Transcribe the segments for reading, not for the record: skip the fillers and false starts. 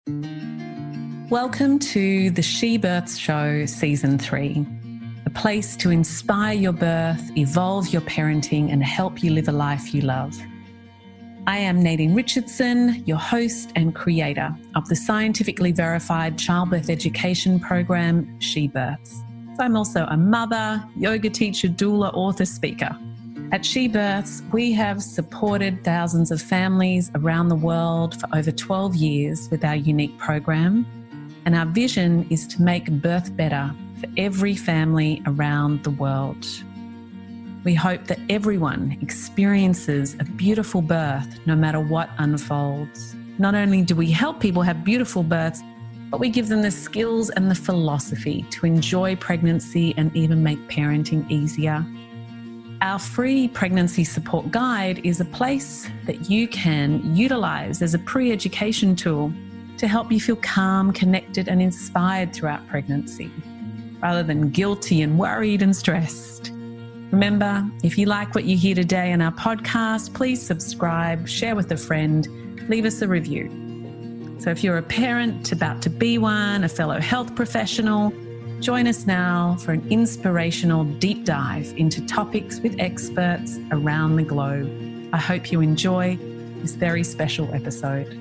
Welcome to the She Births Show Season 3, a place to inspire your birth, evolve your parenting, and help you live a life you love. I am Nadine Richardson, your host and creator of the scientifically verified childbirth education program, She Births. I'm also a mother, yoga teacher, doula, author, speaker. At She Births, we have supported thousands of families around the world for over 12 years with our unique program. And our vision is to make birth better for every family around the world. We hope that everyone experiences a beautiful birth no matter what unfolds. Not only do we help people have beautiful births, but we give them the skills and the philosophy to enjoy pregnancy and even make parenting easier. Our free pregnancy support guide is a place that you can utilize as a pre-education tool to help you feel calm, connected, and inspired throughout pregnancy, rather than guilty and worried and stressed. Remember, if you like what you hear today on our podcast, please subscribe, share with a friend, leave us a review. So if you're a parent about to be one, a fellow health professional, join us now for an inspirational deep dive into topics with experts around the globe. I hope you enjoy this very special episode.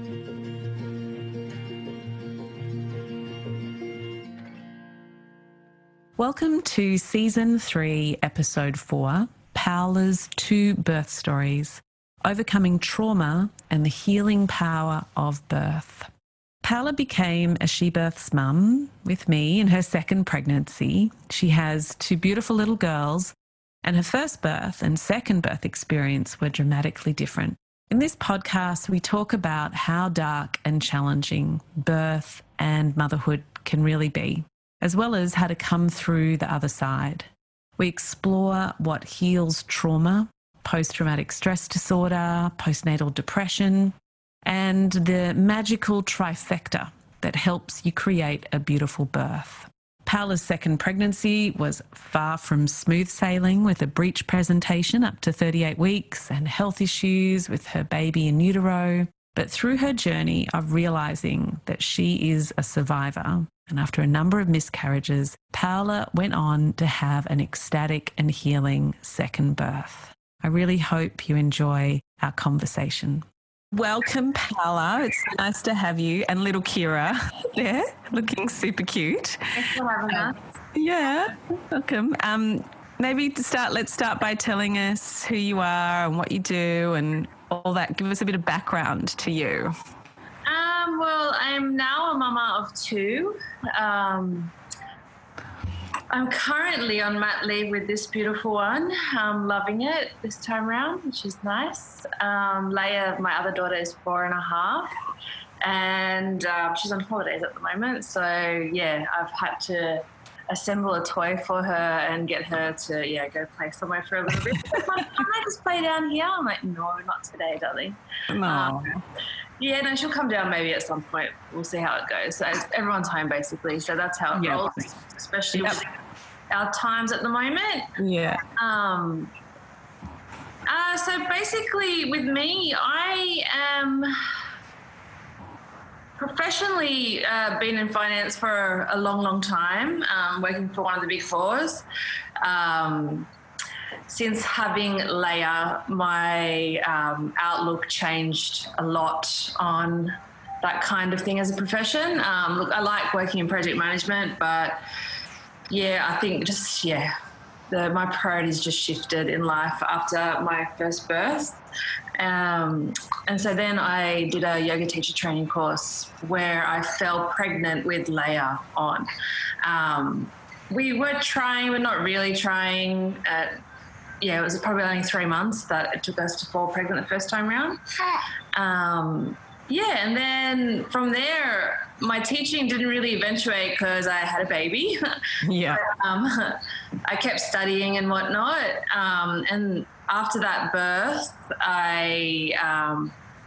Welcome to Season 3, Episode 4, Paola's 2 Birth Stories, Overcoming Trauma and the Healing Power of Birth. Paola became a She Births mum with me in her second pregnancy. She has 2 beautiful little girls, and her first birth and second birth experience were dramatically different. In this podcast, we talk about how dark and challenging birth and motherhood can really be, as well as how to come through the other side. We explore what heals trauma, post-traumatic stress disorder, postnatal depression, and the magical trifecta that helps you create a beautiful birth. Paola's second pregnancy was far from smooth sailing, with a breech presentation up to 38 weeks and health issues with her baby in utero. But through her journey of realising that she is a survivor, and after a number of miscarriages, Paola went on to have an ecstatic and healing second birth. I really hope you enjoy our conversation. Welcome, Paola. It's nice to have you, and little Kira there, looking super cute. Thanks for having us. Yeah, welcome. Maybe let's start by telling us who you are and what you do and all that. Give us a bit of background to you. Well, I'm now a mama of 2. I'm currently on mat leave with this beautiful one. I'm loving it this time around, which is nice. Leia, my other daughter, is 4.5, and she's on holidays at the moment. So, yeah, I've had to assemble a toy for her and get her to, go play somewhere for a little bit. Can I just play down here? I'm like, no, not today, darling. No. Yeah, no, she'll come down maybe at some point. We'll see how it goes. So everyone's home, basically. So that's how it rolls, especially with our times at the moment. Yeah. So basically with me, I am professionally been in finance for a long, long time, working for one of the big 4s. Since having Leia, my outlook changed a lot on that kind of thing as a profession. Look, I like working in project management, but I think my priorities just shifted in life after my first birth. And so then I did a yoga teacher training course where I fell pregnant with Leia on. We were trying, but not really trying. It was probably only 3 months that it took us to fall pregnant the first time around. And then from there, my teaching didn't really eventuate because I had a baby. Yeah. I kept studying and whatnot. And after that birth, I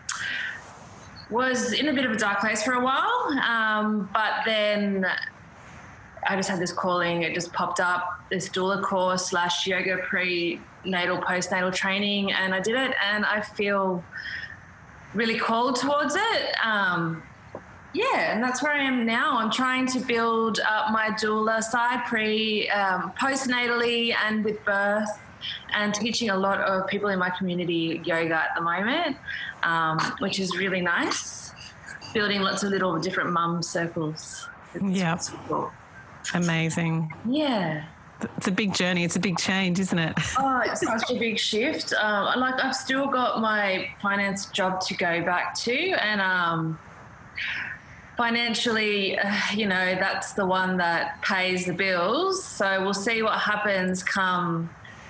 was in a bit of a dark place for a while. But then I just had this calling. It just popped up, this doula course / yoga prenatal, postnatal training. And I did it, and I feel really called towards it. Yeah, and that's where I am now. I'm trying to build up my doula side postnatally and with birth, and teaching a lot of people in my community yoga at the moment, which is really nice. Building lots of little different mum circles. Yeah. Cool. Amazing. Yeah. It's a big journey. It's a big change, isn't it? Oh, it's such a big shift. I've still got my finance job to go back to, and financially, that's the one that pays the bills. So we'll see what happens come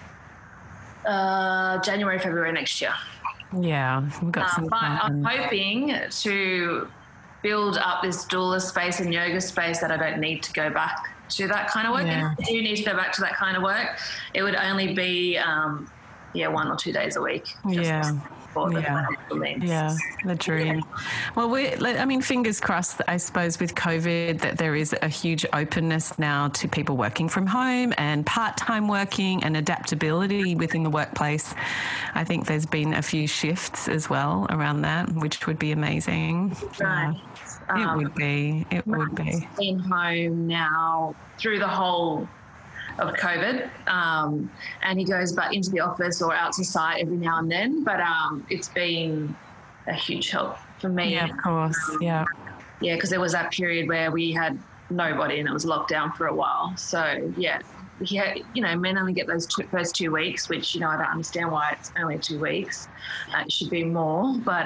January, February next year. Yeah, we've got some but I'm hoping to build up this doula space and yoga space that I don't need to go back to that kind of work. Yeah. And if I do need to go back to that kind of work, it would only be 1 or 2 days a week. For the financial needs. Yeah, the dream. Well, fingers crossed, I suppose, with COVID, that there is a huge openness now to people working from home and part-time working and adaptability within the workplace. I think there's been a few shifts as well around that, which would be amazing. Right. It would be. Been home now through the whole of COVID, and he goes back into the office or out to site every now and then, but it's been a huge help for me. Yeah, of course. Because there was that period where we had nobody and it was locked down for a while. So men only get those first 2 weeks, which I don't understand why it's only 2 weeks. It should be more, but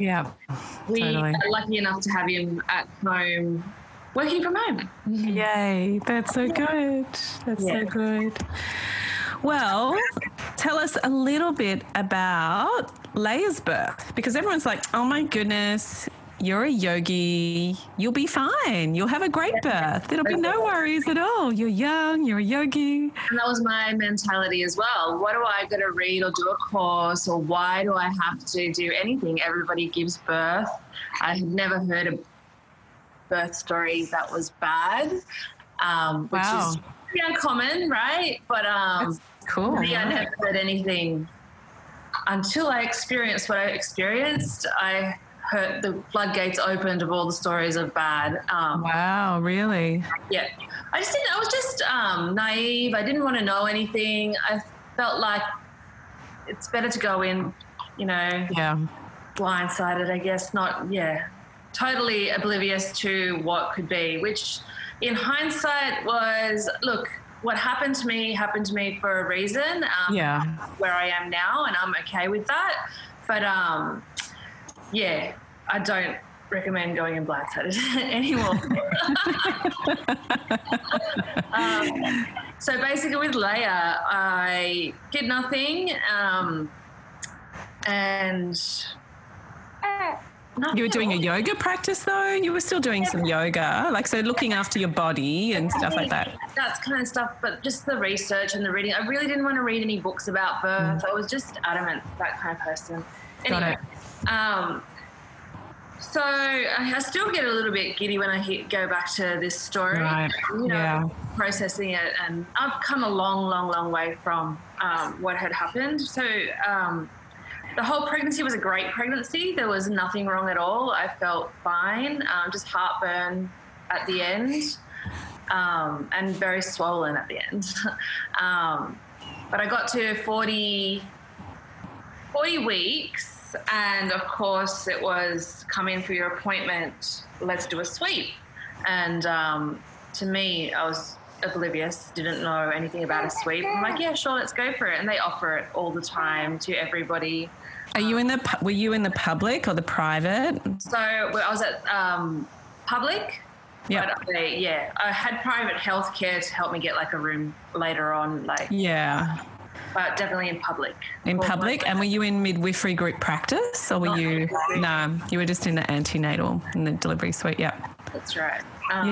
we are lucky enough to have him at home working from home. Yay, that's so good. So good. Well, tell us a little bit about Leia's birth, because everyone's like, oh my goodness, you're a yogi, you'll be fine, you'll have a great birth, there'll be no worries at all, you're young, you're a yogi. And that was my mentality as well. What do I got to read or do a course, or why do I have to do anything? Everybody gives birth. I had never heard a birth story that was bad, which is pretty uncommon, right? But that's cool. I never heard anything until I experienced what I experienced. I heard the floodgates opened of all the stories of bad. Wow, really? Yeah. I was just naive. I didn't want to know anything. I felt like it's better to go in, blindsided, I guess, totally oblivious to what could be, which in hindsight was, look, what happened to me for a reason, where I am now, and I'm okay with that. But, I don't recommend going in blindsided anymore. So basically with Leia, I did nothing, and... You were doing a yoga practice though? You were still doing some yoga, looking after your body and stuff like that. That's kind of stuff, but just the research and the reading. I really didn't want to read any books about birth. I was just adamant, that kind of person. Anyway, got it. So I still get a little bit giddy when I go back to this story. Right. Processing it, and I've come a long, long, long way from what had happened. So the whole pregnancy was a great pregnancy. There was nothing wrong at all. I felt fine, just heartburn at the end, and very swollen at the end. But I got to 40 weeks, and of course it was, come in for your appointment, let's do a sweep. And to me, I was oblivious, didn't know anything about a sweep. I'm like, yeah, sure, let's go for it. And they offer it all the time to everybody. Were you in the public or the private? So I was at public. Yeah. But I had private health care to help me get a room later on. But definitely in public. In public? And were you in midwifery group practice, or were you? No, you were just in the antenatal, in the delivery suite. Yeah. That's right.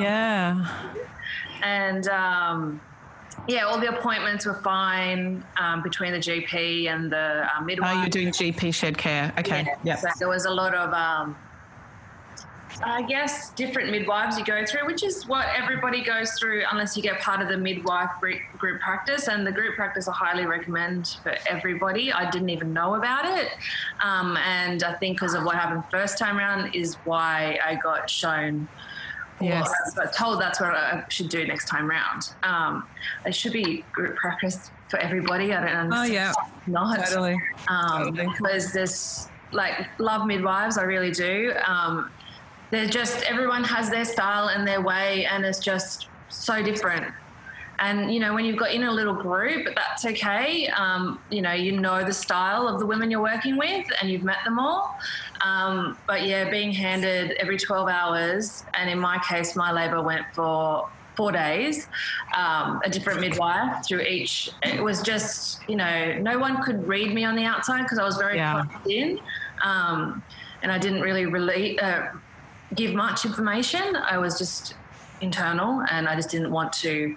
And all the appointments were fine between the GP and the midwife. Oh, you're doing GP shared care. Okay. Yeah. So there was a lot of I guess, different midwives you go through, which is what everybody goes through unless you get part of the midwife group practice. And the group practice I highly recommend for everybody. I didn't even know about it. And I think because of what happened first time around is why I got shown. Yes. I was told that's what I should do next time round. It should be group practice for everybody. I don't understand. Oh, yeah. Not. Totally. Because there's, love midwives, I really do. They're just, everyone has their style and their way, and it's just so different. And, when you've got in a little group, that's okay. You know the style of the women you're working with and you've met them all. But, being handed every 12 hours, and in my case, my labour went for 4 days, a different midwife through each. It was just, no one could read me on the outside because I was very plugged in. And I didn't really give much information. I was just internal, and I just didn't want to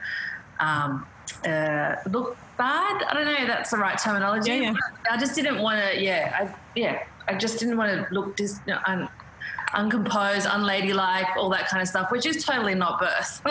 look bad. I don't know if that's the right terminology. Yeah. I just didn't want to, I just didn't want to look uncomposed, unladylike, all that kind of stuff, which is totally not birth.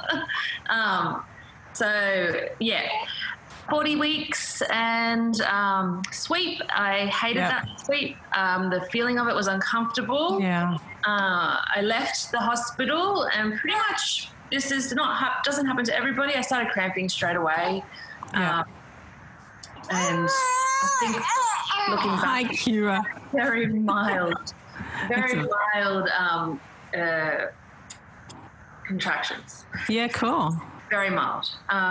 40 weeks and sweep. I hated that sweep. The feeling of it was uncomfortable. Yeah. I left the hospital, and pretty much this is doesn't happen to everybody. I started cramping straight away. Yeah. And I think looking back, hi, Kira. very mild contractions. Yeah, cool. Very mild.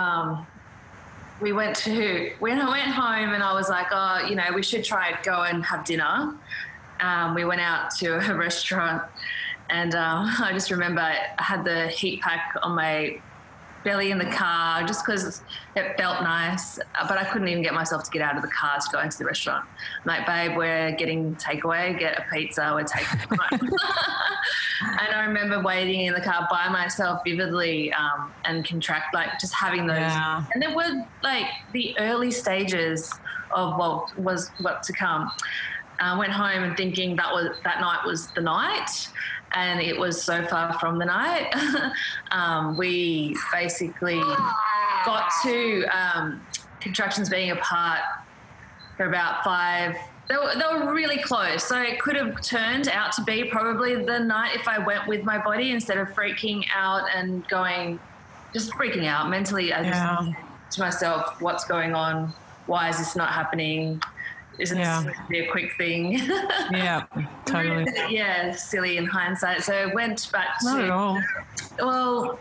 When I went home and I was like, we should go and have dinner. We went out to a restaurant, and I just remember I had the heat pack on my belly in the car just because it felt nice, but I couldn't even get myself to get out of the car to go into the restaurant. I'm like, babe, we're getting takeaway, get a pizza, we're taking it home. And I remember waiting in the car by myself vividly and just having those. Yeah. And there were the early stages of what was what to come. I went home and thinking that night was the night. And it was so far from the night. We basically got to contractions being apart for about 5. They were really close. So it could have turned out to be probably the night if I went with my body instead of freaking out and just freaking out mentally. I just to myself, what's going on? Why is this not happening? Isn't this going to be a quick thing? Yeah, totally. Silly in hindsight. So I went back to... Not at all. Well,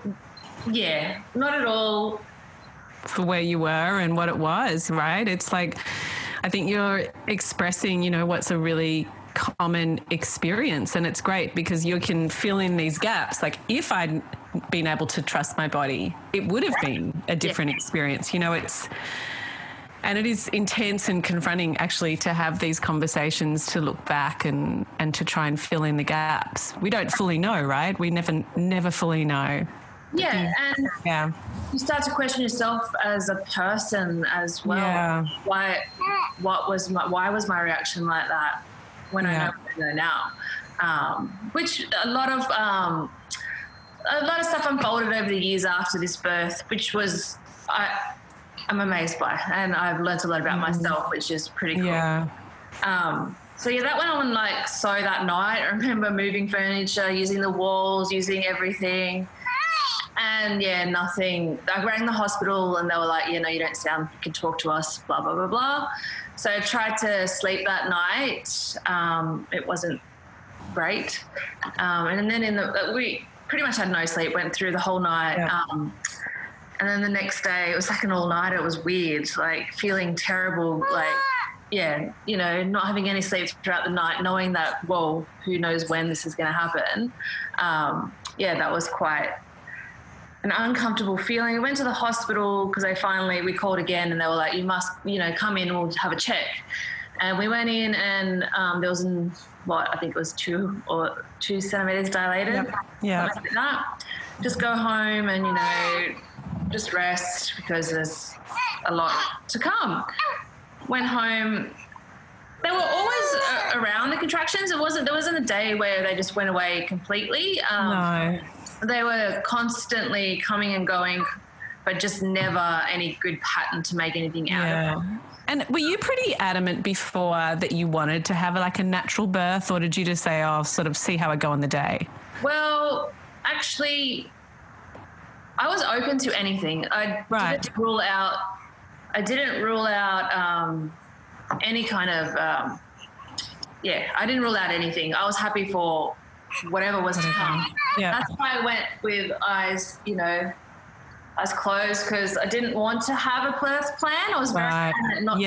not at all. For where you were and what it was, right? It's I think you're expressing, what's a really common experience, and it's great because you can fill in these gaps. If I'd been able to trust my body, it would have been a different experience. And it is intense and confronting actually to have these conversations, to look back and to try and fill in the gaps. We don't fully know, right? We never fully know. Yeah, and you start to question yourself as a person as well. Yeah. Why was my reaction like that when I know what I know now? Which a lot of stuff unfolded over the years after this birth, which was I'm amazed by, and I've learned a lot about myself, which is pretty cool. Yeah. So that went on that night. I remember moving furniture, using the walls, using everything. And nothing. I rang the hospital and they were like, you don't sound, you can talk to us, blah, blah, blah, blah. So I tried to sleep that night. It wasn't great. And then we pretty much had no sleep, went through the whole night. Yeah. And then the next day it was an all-nighter. It was weird, feeling terrible, not having any sleep throughout the night, knowing that, whoa, who knows when this is going to happen. That was quite an uncomfortable feeling. I went to the hospital because we called again and they were like, you must, come in and we'll have a check. And we went in and there was I think it was 2 centimeters dilated. Yep. Yeah. Like that. Just go home and, just rest because there's a lot to come. Went home, They were always around the contractions. There wasn't a day where they just went away completely. No. They were constantly coming and going, but just never any good pattern to make anything out of. And were you pretty adamant before that you wanted to have like a natural birth, or did you just say, oh, I'll sort of see how I go on the day? Well, actually, I was open to anything. I didn't rule out any kind of, I didn't rule out anything. I was happy for whatever was to come. Yeah. That's why I went with eyes closed, because I didn't want to have a birth plan. I was very adamant not to.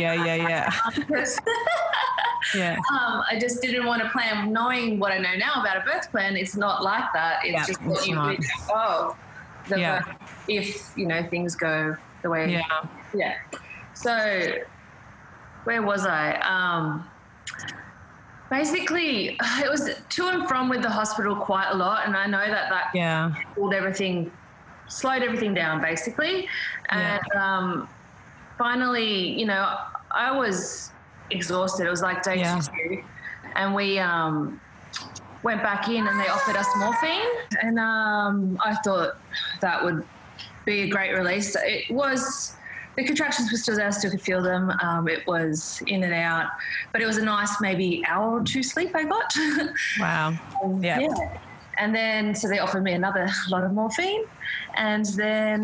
I just didn't want to plan. Knowing what I know now about a birth plan, it's not like that. It's just what you do. Birth, if things go the way. Yeah. So where was I? Basically, it was to and from with the hospital quite a lot, and I know that slowed everything down basically. And finally, I was exhausted. It was like day 2, and we went back in and they offered us morphine, and I thought that would be a great release. It was, the contractions were still there, I still could feel them. It was in and out, but it was a nice maybe hour or 2 sleep I got. Wow. And then, so they offered me another lot of morphine. And then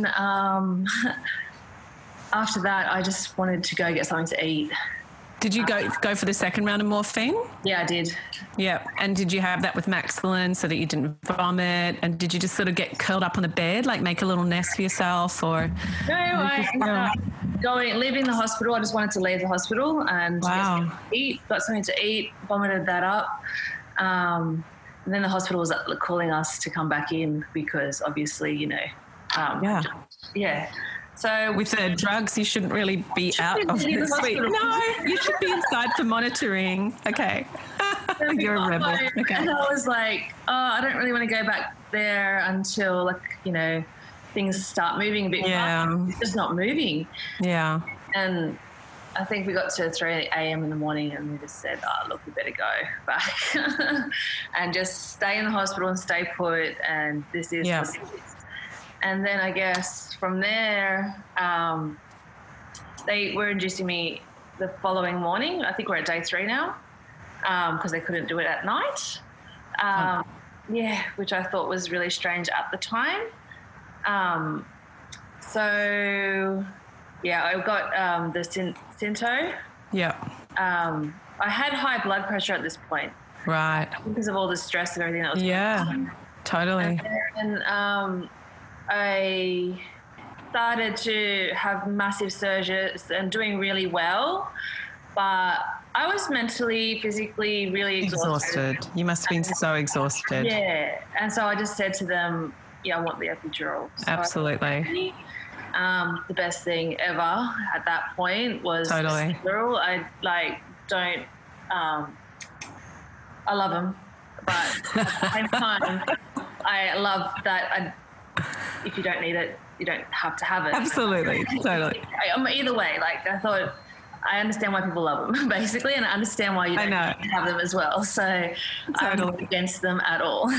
after that, I just wanted to go get something to eat. Did you go for the second round of morphine? Yeah, I did. Yeah. And did you have that with Maxilin so that you didn't vomit? And did you just sort of get curled up on the bed, like make a little nest for yourself? Or no, I ended up leaving the hospital. I just wanted to leave the hospital and got something to eat, vomited that up. And then the hospital was calling us to come back in because obviously, So with the drugs, you shouldn't really be out of the suite. No, you should be inside for monitoring. Okay. You're a rebel. Okay. And I was like, I don't really want to go back there until things start moving a bit. It's just not moving. Yeah. And I think we got to 3 a.m. in the morning and we just said, look, we better go back and just stay in the hospital and stay put. And this is what it is. And then I guess from there, they were inducing me the following morning. I think we're at day 3 now because they couldn't do it at night. Which I thought was really strange at the time. I got the Synto. Yeah. I had high blood pressure at this point. Right. Because of all the stress and everything that was going on. Totally. And I started to have massive surges and doing really well, but I was mentally, physically really exhausted. You must have been so exhausted. Yeah. And so I just said to them, I want the epidural. So absolutely. The best thing ever at that point was totally. Epidural. I love them, but at the same time, I love that if you don't need it, you don't have to have it. Absolutely. Totally. Either way, I thought, I understand why people love them, basically, and I understand why you don't have them as well. So I'm not against them at all.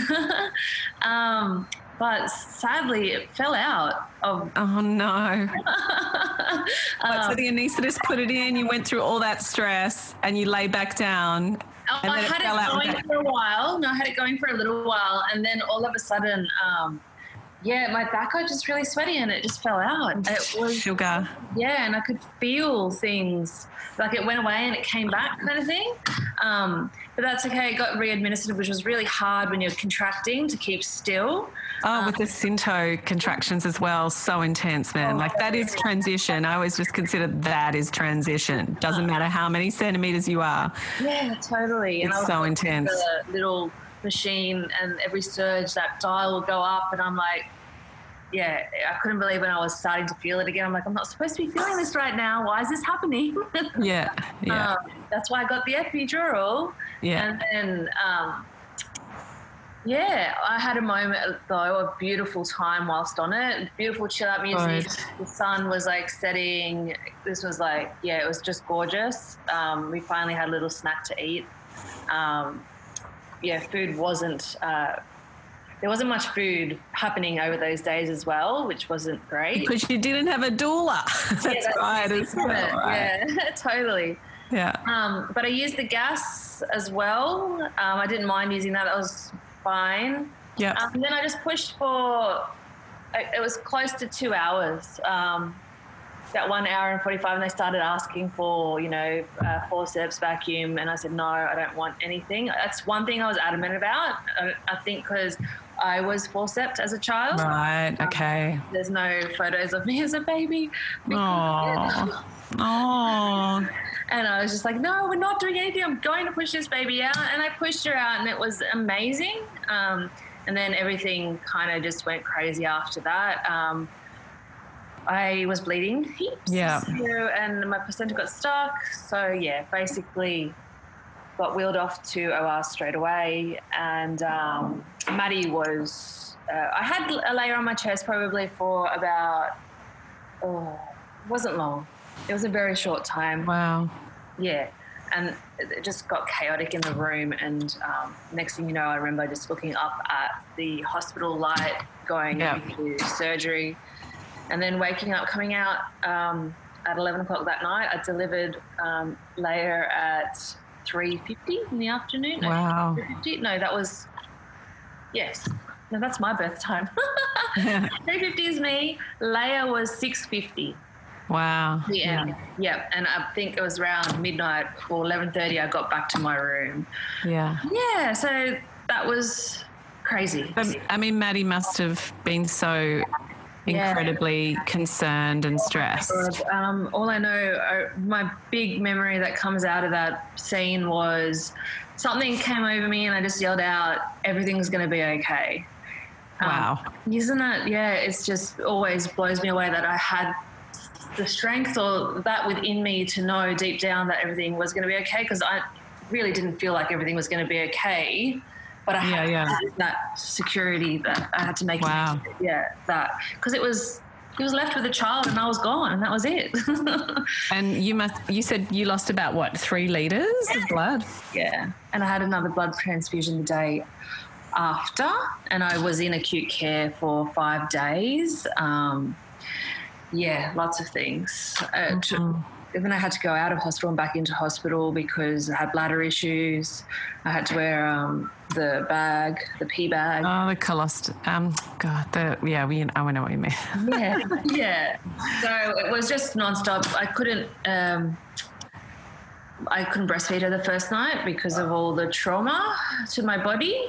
But sadly, it fell out. Oh, no. So the anaesthetist put it in, you went through all that stress, and you lay back down. I had it going for a while. No, I had it going for a little while, and then all of a sudden, my back got just really sweaty and it just fell out. It was sugar. Yeah, and I could feel things. Like it went away and it came back kind of thing. But that's okay. It got re-administered, which was really hard when you're contracting to keep still. With the Synto contractions as well, so intense, man. That is transition. I always just consider that is transition. Doesn't matter how many centimetres you are. Yeah, totally. It's so intense. The little machine, and every surge that dial will go up, and I'm like, I couldn't believe when I was starting to feel it again. I'm like, I'm not supposed to be feeling this right now. Why is this happening? Yeah. That's why I got the epidural. Yeah. And then Yeah, I had a moment though, a beautiful time whilst on it. Beautiful chill out music. Good. The sun was like setting. This was like, yeah, it was just gorgeous. We finally had a little snack to eat. Food wasn't. There wasn't much food happening over those days as well, which wasn't great. Because you didn't have a doula. That's right. As well, right. Yeah, totally. Yeah. But I used the gas as well. I didn't mind using that. That was fine. Yeah. And then I just pushed for, it was close to 2 hours, about 1 hour and 45, and they started asking for, forceps, vacuum, and I said, no, I don't want anything. That's one thing I was adamant about, I think, because I was forceps as a child. Right, okay. There's no photos of me as a baby. Oh. And I was just like, no, we're not doing anything. I'm going to push this baby out. And I pushed her out, and it was amazing. And then everything kind of just went crazy after that. I was bleeding heaps. Yeah. And my placenta got stuck. So, yeah, basically got wheeled off to OR straight away. And Maddie was, I had a layer on my chest probably for about, it wasn't long. It was a very short time. Wow. Yeah. And it just got chaotic in the room. And next thing you know, I remember just looking up at the hospital light going into surgery. And then waking up, coming out at 11 o'clock that night. I delivered Leia at 3:50 in the afternoon. Wow. 3:50? No, that was, yes. No, that's my birth time. 3:50 is me. Leia was 6:50. Wow. Yeah. And I think it was around midnight or 11:30 I got back to my room. Yeah. Yeah, so that was crazy. I mean, Maddie must have been so incredibly concerned and stressed. All I know, my big memory that comes out of that scene was something came over me and I just yelled out, everything's going to be okay. Wow. Isn't it? Yeah, it's just always blows me away that I had the strength or that within me to know deep down that everything was going to be okay, because I really didn't feel like everything was going to be okay. But I had that security that I had to make. Wow. That because he was left with a child and I was gone and that was it. And you said you lost about 3 liters of blood? Yeah. And I had another blood transfusion the day after, and I was in acute care for 5 days. Lots of things. Then I had to go out of hospital and back into hospital because I had bladder issues. I had to wear the bag, the pee bag. Oh, the colostomy. I know what you mean. Yeah. So it was just nonstop. I couldn't breastfeed her the first night because of all the trauma to my body.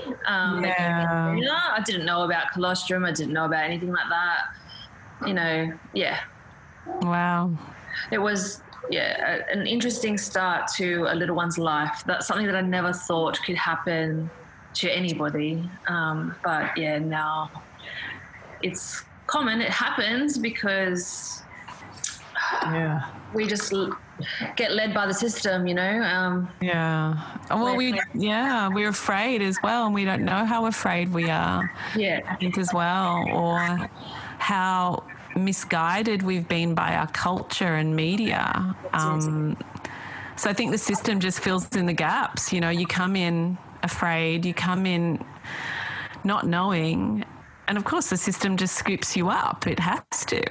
I didn't know about colostrum. I didn't know about anything like that. Wow. It was, an interesting start to a little one's life. That's something that I never thought could happen to anybody. But now it's common. It happens because we just get led by the system, Well, we're afraid as well, and we don't know how afraid we are. Yeah. I think as well, or how misguided we've been by our culture and media. So I think the system just fills in the gaps. You come in afraid, you come in not knowing, and of course the system just scoops you up. It has to,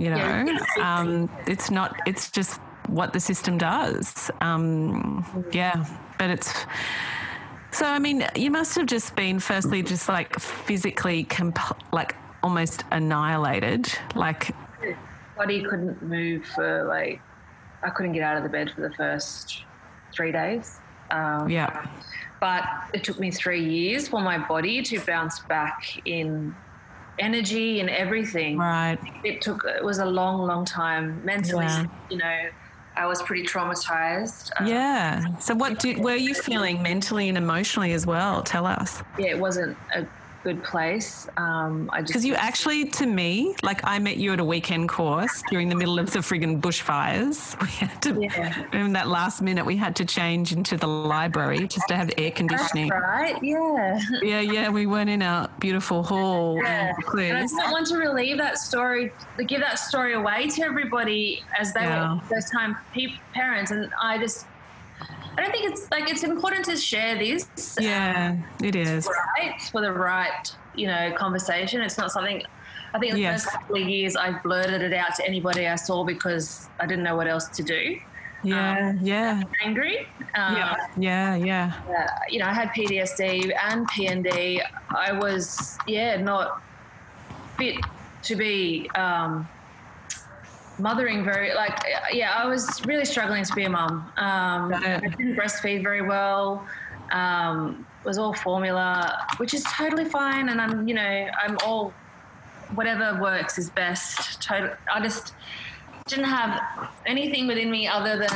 it's just what the system does. But it's, so I mean, you must have just been firstly just like physically almost annihilated. Body couldn't move for I couldn't get out of the bed for the first 3 days. But it took me 3 years for my body to bounce back in energy and everything. Right. It was a long, long time mentally. I was pretty traumatized. So were you feeling mentally and emotionally as well? Tell us. Yeah, it wasn't a good place. Because you actually, to me, like I met you at a weekend course during the middle of the friggin' bushfires. We had to, in that last minute, we had to change into the library just to have air conditioning. That's right, yeah. Yeah, we weren't in our beautiful hall. Yeah. And I didn't want to relieve that story, to give that story away to everybody as they were first-time parents, and I don't think it's important to share this. Yeah, it is. Right, for the right, conversation. It's not something, I think the first couple of years I blurted it out to anybody I saw because I didn't know what else to do. Angry. Yeah. I had PTSD and PND. I was, not fit to be mothering I was really struggling to be a mum. I didn't breastfeed very well. Was all formula, which is totally fine. And I'm all, whatever works is best. I just didn't have anything within me other than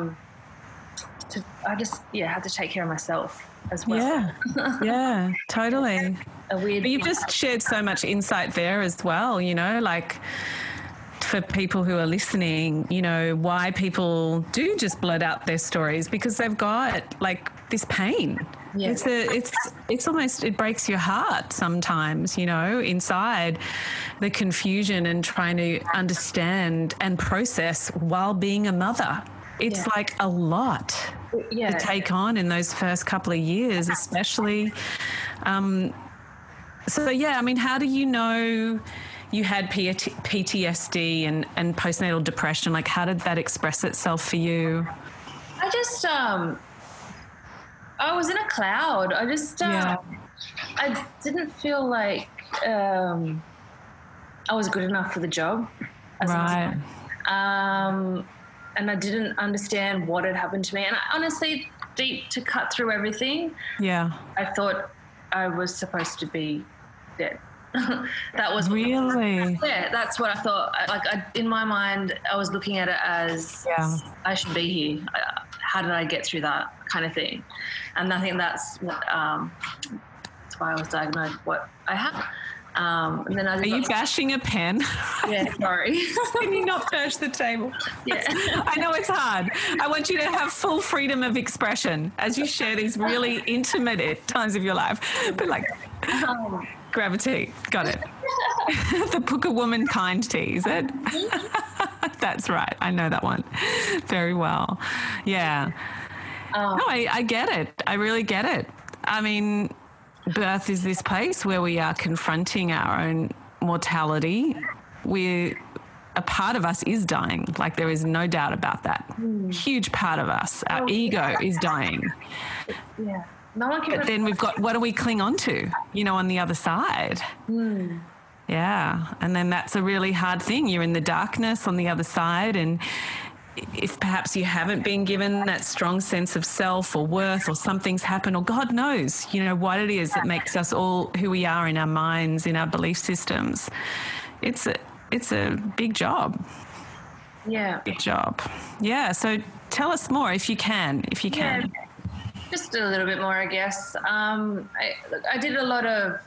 I had to take care of myself as well. Yeah, totally. But you've just shared so much insight there as well, like for people who are listening, why people do just blurt out their stories, because they've got like this pain. Yeah. It's almost, it breaks your heart sometimes, inside, the confusion and trying to understand and process while being a mother. It's like a lot to take on in those first couple of years, especially. How do you know you had PTSD and postnatal depression? Like, how did that express itself for you? I just, I was in a cloud. I just, I didn't feel like I was good enough for the job. Right. And I didn't understand what had happened to me. And I, honestly, deep to cut through everything, I thought I was supposed to be dead. That was really, that's what I thought. In my mind, I was looking at it as I should be here. How did I get through that kind of thing? And I think that's what, that's why I was diagnosed what I have. And then Are you bashing a pen? Yeah, sorry. Can you not bash the table? Yeah. I know it's hard. I want you to have full freedom of expression as you share these really intimate times of your life. But grab a tea. Got it. The Pukka Woman kind tea, is it? That's right. I know that one very well. Yeah. No, I get it. I really get it. I mean, birth is this place where we are confronting our own mortality. A part of us is dying. Like, there is no doubt about that. Huge part of us. Our ego is dying. Yeah. No one can. But then we've got, what do we cling on to, on the other side? Yeah. And then that's a really hard thing. You're in the darkness on the other side, and if perhaps you haven't been given that strong sense of self or worth, or something's happened, or God knows, what it is that makes us all who we are in our minds, in our belief systems. It's a big job. Yeah. Big job. Yeah. So tell us more if you can. Yeah, just a little bit more, I guess. I did a lot of,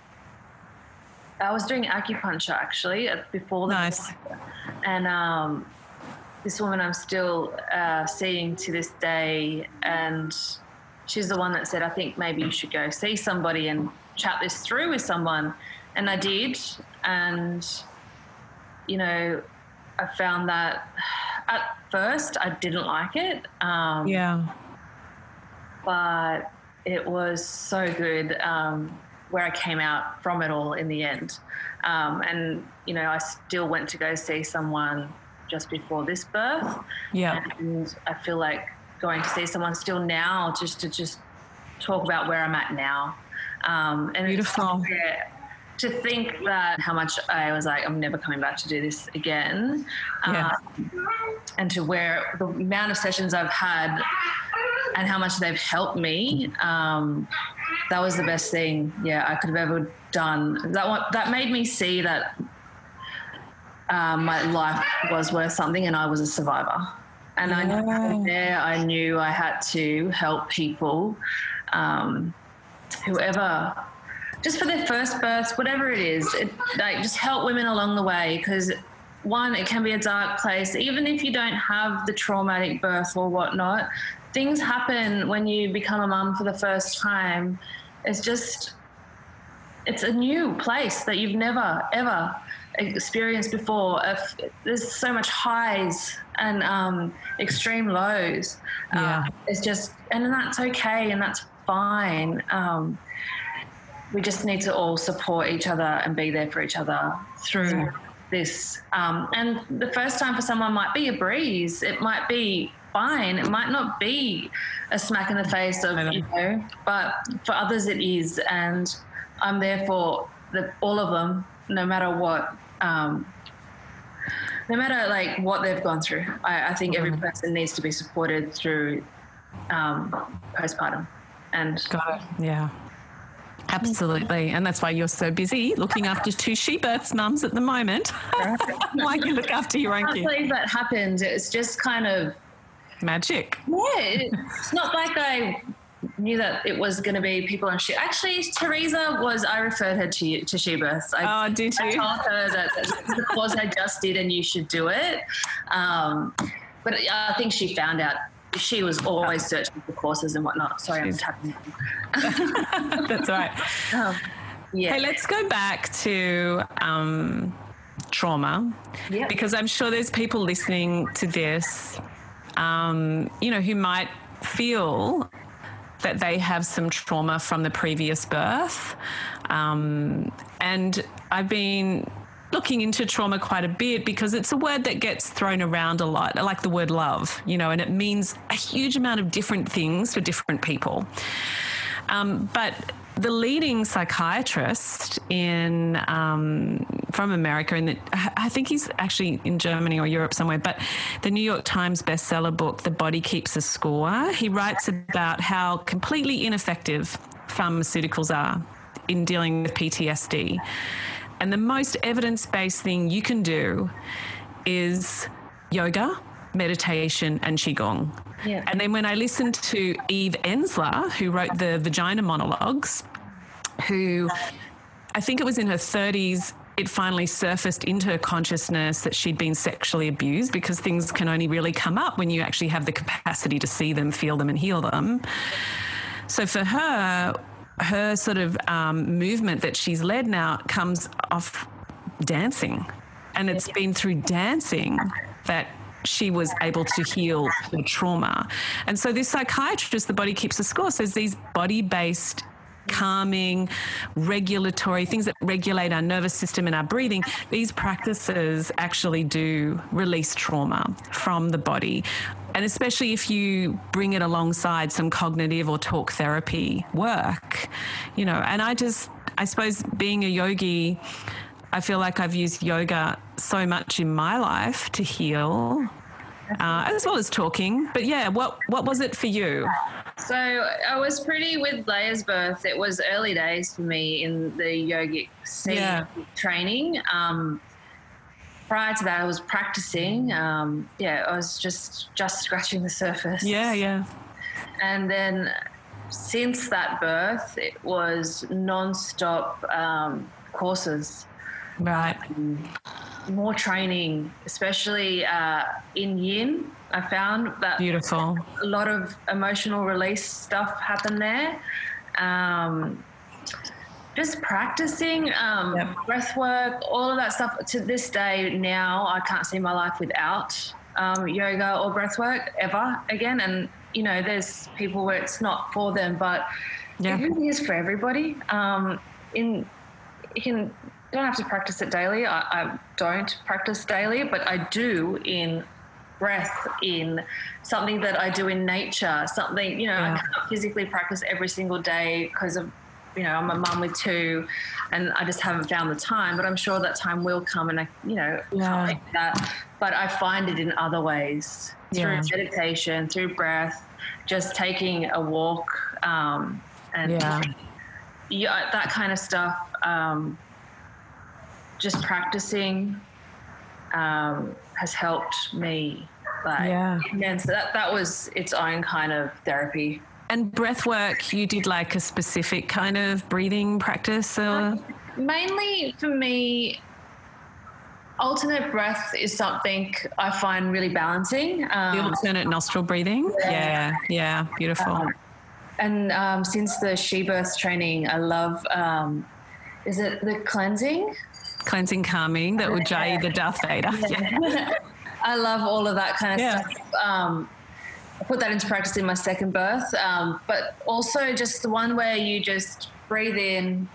I was doing acupuncture actually before the Nice. And this woman I'm still seeing to this day, and she's the one that said, I think maybe you should go see somebody and chat this through with someone. And I did. And, I found that at first I didn't like it. But it was so good where I came out from it all in the end. And, I still went to go see someone just before this birth. Yeah. And I feel like going to see someone still now just to talk about where I'm at now. And beautiful. To think that how much I was like, I'm never coming back to do this again. And to where the amount of sessions I've had and how much they've helped me, that was the best thing, I could have ever done. That made me see that my life was worth something, and I was a survivor. And I knew I had to help people, whoever just for their first births, whatever it is, like just help women along the way, because one, it can be a dark place. Even if you don't have the traumatic birth or whatnot, things happen when you become a mum for the first time. It's a new place that you've never, ever experienced before. There's so much highs and extreme lows. It's just, and that's okay, and that's fine. We just need to all support each other and be there for each other through this. And the first time for someone might be a breeze. It might be fine. It might not be a smack in the face of, but for others it is. And I'm there for all of them, no matter what, no matter like what they've gone through. I think every person needs to be supported through postpartum. And got it. Yeah. Absolutely. And that's why you're so busy looking after 2 she births mums at the moment. Why you look after your own kids. I can't believe that happened. It's just kind of magic. Yeah. It's not like I knew that it was going to be people on she. Actually, Teresa I referred her to she births. Did you? I told her that the course I just did and you should do it. But I think she found out. She was always searching for courses and whatnot. Sorry, I'm tapping. That's all right. Yeah. Hey, let's go back to trauma, because I'm sure there's people listening to this, who might feel that they have some trauma from the previous birth. And I've been looking into trauma quite a bit because it's a word that gets thrown around a lot, like the word love, and it means a huge amount of different things for different people. But the leading psychiatrist from America, and I think he's actually in Germany or Europe somewhere, but the New York Times bestseller book, The Body Keeps a Score, he writes about how completely ineffective pharmaceuticals are in dealing with PTSD. And the most evidence-based thing you can do is yoga, meditation, and Qigong. Yeah. And then when I listened to Eve Ensler, who wrote the Vagina Monologues, who I think it was in her 30s, it finally surfaced into her consciousness that she'd been sexually abused, because things can only really come up when you actually have the capacity to see them, feel them, and heal them. So for her sort of movement that she's led now comes off dancing. And it's been through dancing that she was able to heal the trauma. And so this psychiatrist, The Body Keeps a Score, says these body-based calming, regulatory things that regulate our nervous system and our breathing, these practices actually do release trauma from the body. And especially if you bring it alongside some cognitive or talk therapy work, and I suppose being a yogi, I feel like I've used yoga so much in my life to heal, as well as talking. But yeah, what was it for you? So I was pretty with Leia's birth. It was early days for me in the yogic scene training. Prior to that, I was practicing. I was just scratching the surface. Yeah. And then since that birth, it was non-stop courses. Right. More training, especially in yin. I found that beautiful. A lot of emotional release stuff happened there. Just practicing, breath work, all of that stuff. To this day now, I can't see my life without yoga or breath work ever again. And, there's people where it's not for them, but it really is for everybody. You don't have to practice it daily. I don't practice daily, but I do in breath, in something that I do in nature, something, I can't physically practice every single day because of, I'm a mum with 2 and I just haven't found the time, but I'm sure that time will come and I, can't make that. But I find it in other ways, through meditation, through breath, just taking a walk, and that kind of stuff. Just practicing has helped me. And so that was its own kind of therapy. And breath work, you did like a specific kind of breathing practice? Or? Mainly for me, alternate breath is something I find really balancing. The alternate nostril breathing? Yeah, beautiful. And since the She Births training, I love, is it the cleansing? Cleansing, calming, the Ujjayi, the Darth Vader. Yeah. I love all of that kind of stuff. I put that into practice in my second birth, but also just the one where you just breathe in,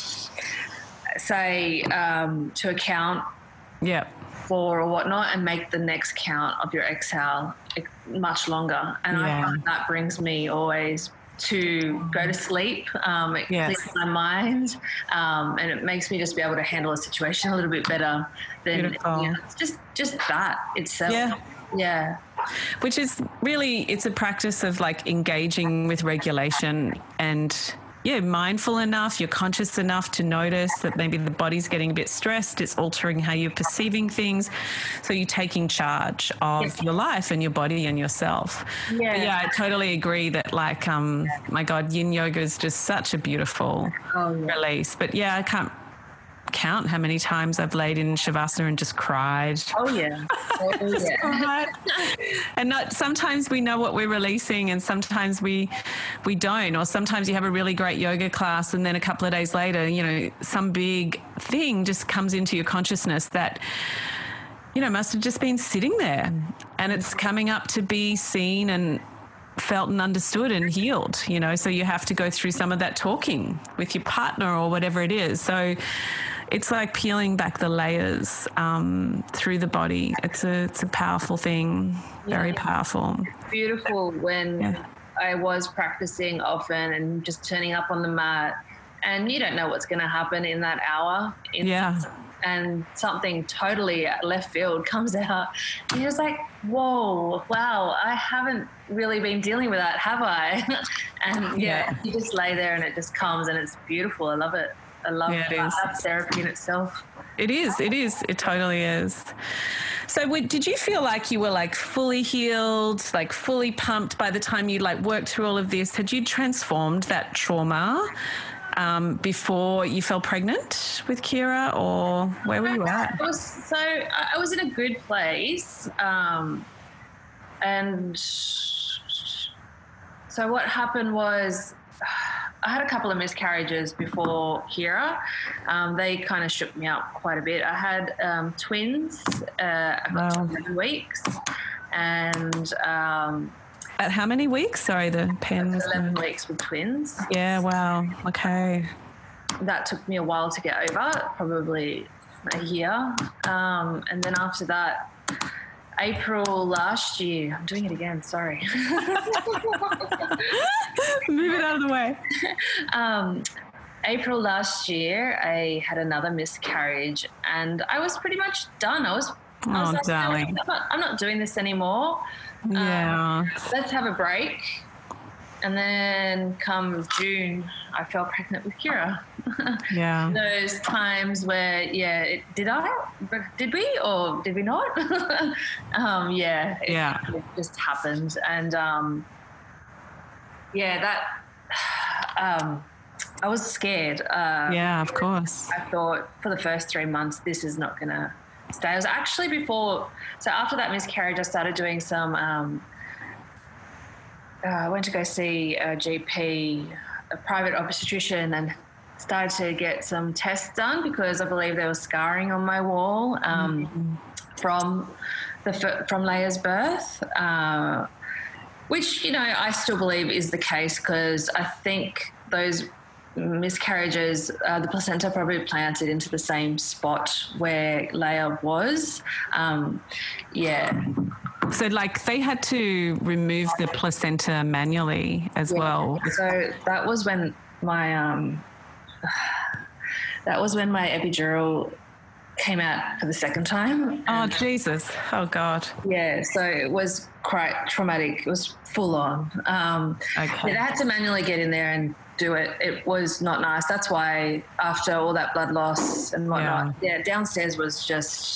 say, to a count. Yeah. 4 or whatnot, and make the next count of your exhale much longer. And I find that brings me always to go to sleep. It clears my mind, and it makes me just be able to handle a situation a little bit better than it's just that itself. Yeah. Which is really, it's a practice of like engaging with regulation and mindful enough, you're conscious enough to notice that maybe the body's getting a bit stressed, it's altering how you're perceiving things. So you're taking charge of your life and your body and yourself. Yeah, I totally agree that like, my God, yin yoga is just such a beautiful release. But yeah, I can't count how many times I've laid in Shavasana and just cried. And sometimes we know what we're releasing and sometimes we don't, or sometimes you have a really great yoga class and then a couple of days later, some big thing just comes into your consciousness that must have just been sitting there and it's coming up to be seen and felt and understood and healed, so you have to go through some of that talking with your partner or whatever it is. So it's like peeling back the layers through the body. It's a powerful thing, very powerful. Beautiful when I was practicing often and just turning up on the mat, and you don't know what's going to happen in that hour. And something totally left field comes out. And you're just like, whoa, wow, I haven't really been dealing with that, have I? And you just lay there and it just comes and it's beautiful. I love it. I love that's therapy in itself. It is. It totally is. So did you feel like you were like fully healed, like fully pumped by the time you like worked through all of this? Had you transformed that trauma before you fell pregnant with Kira, or where were you at? I was in a good place. And so what happened was I had a couple of miscarriages before Kira. They kind of shook me up quite a bit. I had twins. I got 11 weeks. And at how many weeks? Sorry, the pen was 11 weeks with twins. Yeah, wow. Okay. That took me a while to get over, probably a year. And then after that, April last year, I'm doing it again, sorry. Move it out of the way. April last year, I had another miscarriage and I was pretty much done. I was like, darling. I'm not doing this anymore. Let's have a break. And then come June, I fell pregnant with Kira. Yeah. Those times where, did we or did we not? It just happened. And I was scared. Of course. I thought for the first 3 months, this is not going to stay. It was actually after that miscarriage, I started doing some, I went to go see a GP, a private obstetrician, and started to get some tests done because I believe there was scarring on my wall from Leia's birth, which, I still believe is the case because I think those miscarriages, the placenta probably planted into the same spot where Leia was. So like they had to remove the placenta manually as well. So that was when my epidural came out for the second time. Oh, Jesus. Oh, God. Yeah, so it was quite traumatic. It was full on. Okay. I had to manually get in there and do it. It was not nice. That's why after all that blood loss and whatnot, downstairs was just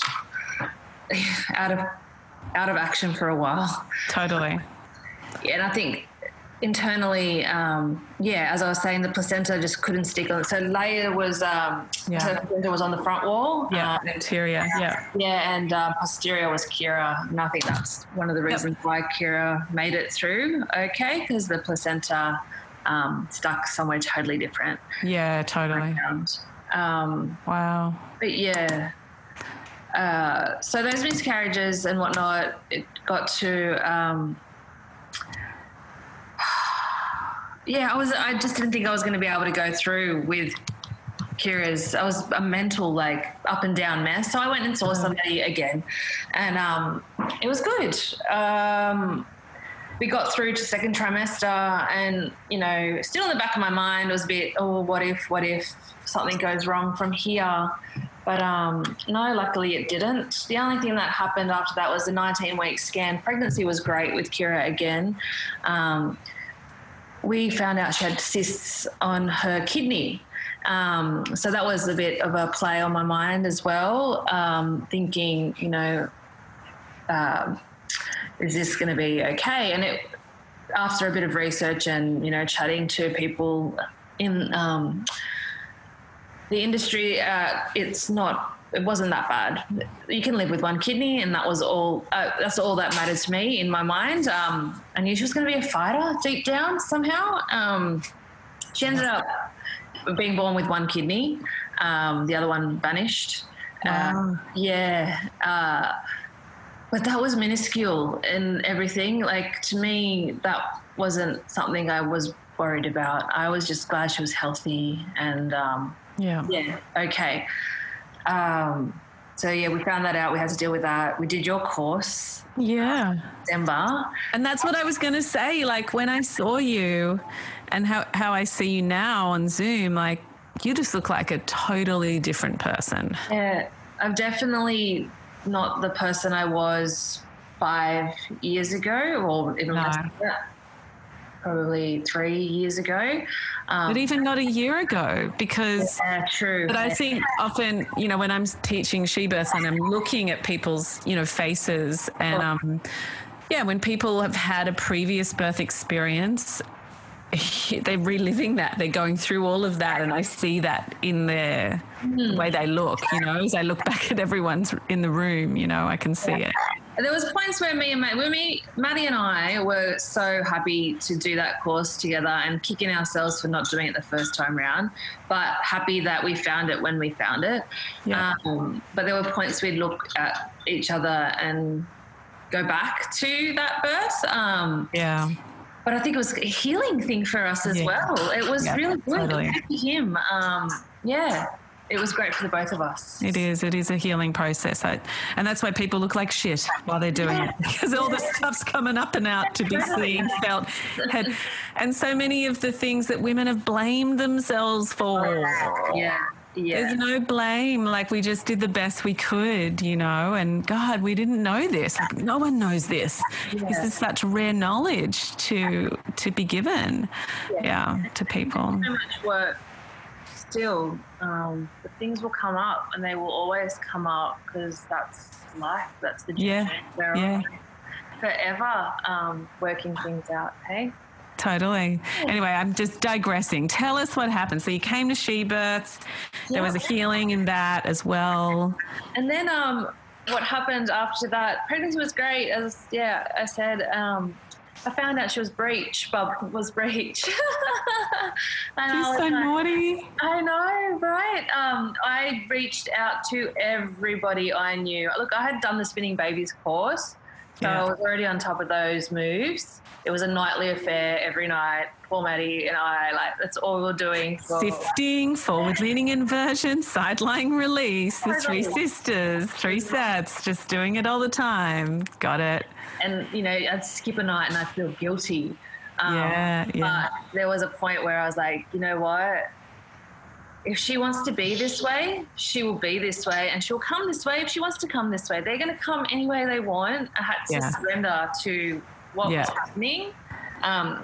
out of action for a while. Totally. Yeah, and I think internally, as I was saying, the placenta just couldn't stick on. So Leia was, her placenta was on the front wall. Anterior, and posterior was Kira. And I think that's one of the reasons why Kira made it through okay, because the placenta stuck somewhere totally different. Yeah, totally. Wow. But yeah. So those miscarriages and whatnot, it got to... I just didn't think I was going to be able to go through with Kira's. I was a mental, like, up and down mess. So I went and saw somebody again, and it was good. We got through to second trimester, and, you know, still in the back of my mind was a bit, what if something goes wrong from here? But no, luckily it didn't. The only thing that happened after that was the 19-week scan. Pregnancy was great with Kira again. We found out she had cysts on her kidney. So that was a bit of a play on my mind as well, thinking, you know, is this going to be okay? And after a bit of research and, you know, chatting to people in the industry, it wasn't that bad. You can live with one kidney, and that was all. That's all that mattered to me in my mind. I knew she was going to be a fighter deep down somehow. She ended up being born with one kidney. The other one vanished. Wow. But that was minuscule and everything. Like, to me, that wasn't something I was worried about. I was just glad she was healthy and okay. So we found that out. We had to deal with that. We did your course. Yeah. December. And that's what I was going to say. Like, when I saw you and how I see you now on Zoom, like, you just look like a totally different person. Yeah. I'm definitely not the person I was 5 years ago, or even less than that. Probably 3 years ago. But even not a year ago, because... Yeah, true. But I think often, you know, when I'm teaching she births and I'm looking at people's, you know, faces and, when people have had a previous birth experience, they're reliving that. They're going through all of that, and I see that in their way they look, you know, as I look back at everyone's in the room, you know, I can see it. There was points where Maddie and I were so happy to do that course together and kicking ourselves for not doing it the first time round, but happy that we found it when we found it. Yeah. But there were points we'd look at each other and go back to that birth. But I think it was a healing thing for us as well. It was really good. Totally. Good for him. It was great for the both of us. It is. It is a healing process. And that's why people look like shit while they're doing it, because all the stuff's coming up and out to be seen, felt. And so many of the things that women have blamed themselves for. Yeah. There's no blame. Like, we just did the best we could, you know, and God, we didn't know this. Like, no one knows this. Yeah. This is such rare knowledge to be given, to people. So much work still. But things will come up, and they will always come up, because that's life. That's the journey. We're forever working things out, hey? Totally. Anyway, I'm just digressing. Tell us what happened. So you came to She Births. There was a healing in that as well. And then what happened after that, pregnancy was great. As I said, I found out she was breech. Bub was breech. She's so naughty. I know, right? I reached out to everybody I knew. Look, I had done the Spinning Babies course, so I was already on top of those moves. It was a nightly affair every night. Poor Maddie and I, that's all we were doing. Sifting, forward leaning inversion, side lying release, the three sisters, 3 sets, just doing it all the time. Got it. And, you know, I'd skip a night and I'd feel guilty. But there was a point where I was like, you know what? If she wants to be this way, she will be this way, and she'll come this way if she wants to come this way. They're going to come any way they want. I had to surrender to what was happening. I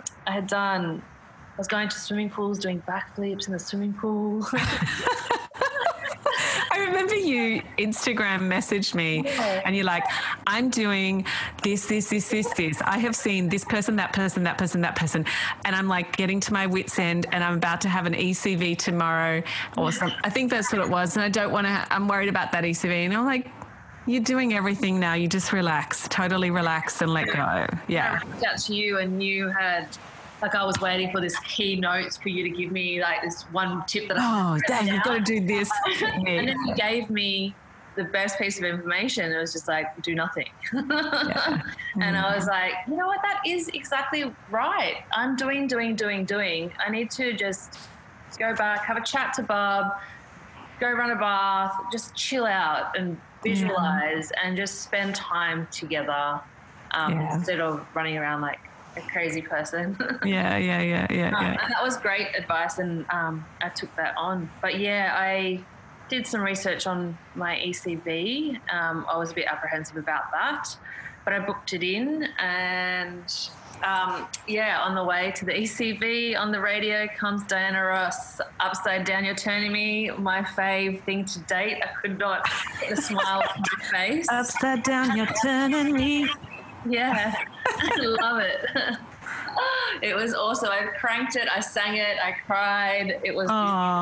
was going to swimming pools, doing backflips in the swimming pool. I remember you Instagram messaged me and you're like, I'm doing this. I have seen this person, that person, that person, that person. And I'm like getting to my wit's end and I'm about to have an ECV tomorrow or something. I think that's what it was. And I don't want to, I'm worried about that ECV. And I'm like, you're doing everything now. You just relax, totally relax and let go. Yeah. I reached out to you and you had, like, I was waiting for this key notes for you to give me like this one tip that Dad, you've got to do this. And then you gave me the best piece of information. It was just like, do nothing. And I was like, you know what? That is exactly right. I'm doing. I need to just go back, have a chat to Barb, go run a bath, just chill out and visualize and just spend time together instead of running around like a crazy person. And that was great advice, and I took that on. But I did some research on my ECV. I was a bit apprehensive about that, but I booked it in, and on the way to the ECV, on the radio comes Diana Ross, Upside Down, You're Turning Me, my fave thing to date. I could not get a smile on my face. Upside down, you're turning me. Yeah, I love it. It was awesome. I cranked it, I sang it, I cried. It was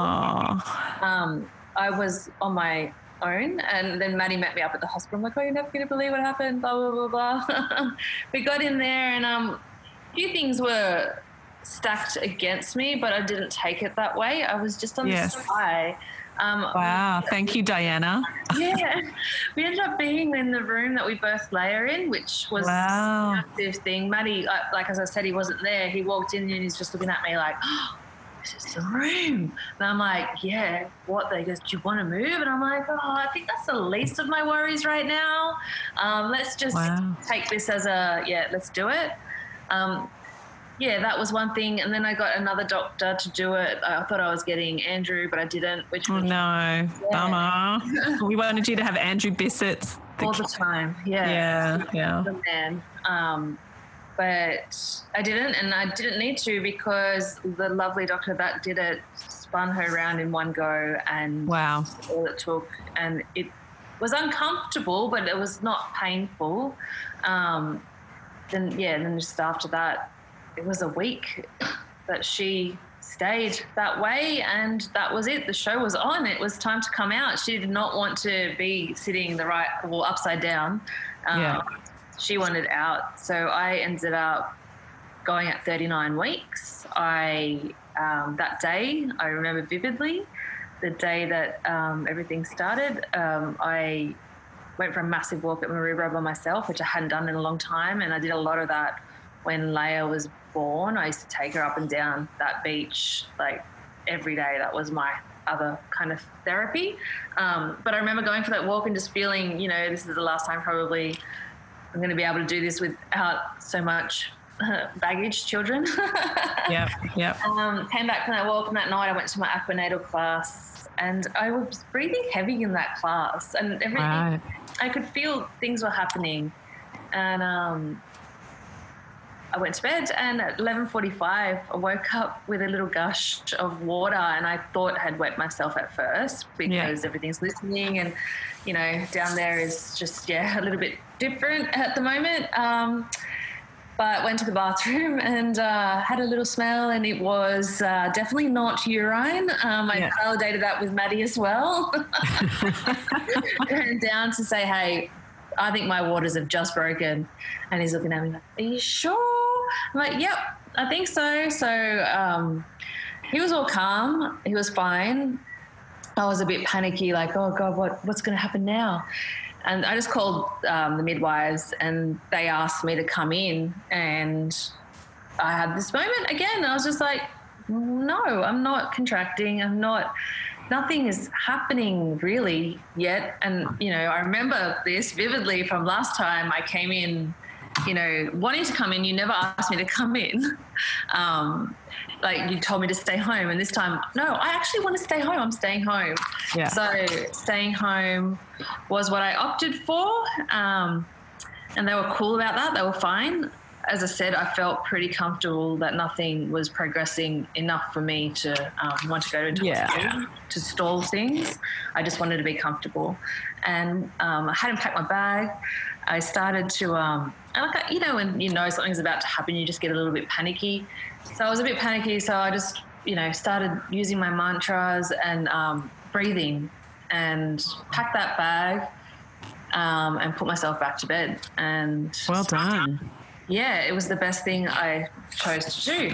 I was on my own, and then Maddie met me up at the hospital. I'm like, oh, you're never going to believe what happened, blah, blah, blah, blah. We got in there, and a few things were stacked against me, but I didn't take it that way. I was just on the sky. Wow. Thank you, Diana. Yeah. We ended up being in the room that we birthed Leia in, which was a massive thing. Maddie, like as I said, he wasn't there. He walked in and he's just looking at me like, oh, this is the room. And I'm like, yeah, what? They goes, do you want to move? And I'm like, oh, I think that's the least of my worries right now. Let's just take this as let's do it. That was one thing. And then I got another doctor to do it. I thought I was getting Andrew, but I didn't. Bummer. We wanted you to have Andrew Bissett's. All the time, The man. But I didn't, and I didn't need to, because the lovely doctor that did it spun her around in one go, and all it took. And it was uncomfortable, but it was not painful. Then just after that, it was a week that she stayed that way, and that was it. The show was on. It was time to come out. She did not want to be sitting upside down. She wanted out. So I ended up going at 39 weeks. That day, I remember vividly, the day that everything started. I went for a massive walk at Maroubra by myself, which I hadn't done in a long time, and I did a lot of that when Leia was born. I used to take her up and down that beach like every day. That was my other kind of therapy. But I remember going for that walk and just feeling, this is the last time probably I'm going to be able to do this without so much baggage, children. Came back from that walk, and that night I went to my aquanatal class, and I was breathing heavy in that class, and everything, I could feel things were happening. And I went to bed, and at 11:45 I woke up with a little gush of water, and I thought I had wet myself at first because everything's loosening, and down there is just a little bit different at the moment. But went to the bathroom and had a little smell, and it was definitely not urine. I validated that with Maddie as well. Ran down to say, hey, I think my waters have just broken. And he's looking at me like, are you sure? I'm like, yep, I think so. So he was all calm. He was fine. I was a bit panicky, like, oh, God, what's going to happen now? And I just called the midwives, and they asked me to come in, and I had this moment again. I was just like, no, I'm not contracting. Nothing is happening really yet. And, I remember this vividly from last time I came in, wanting to come in. You never asked me to come in. You told me to stay home. And this time, no, I actually want to stay home. I'm staying home. Yeah. So staying home was what I opted for. And they were cool about that. They were fine. as I said, I felt pretty comfortable that nothing was progressing enough for me to want to go into hospital to stall things. I just wanted to be comfortable. And I hadn't packed my bag. I started to, when you know something's about to happen, you just get a little bit panicky. So I was a bit panicky. So I just, started using my mantras and breathing and packed that bag and put myself back to bed. And well done. Yeah, it was the best thing I chose to do.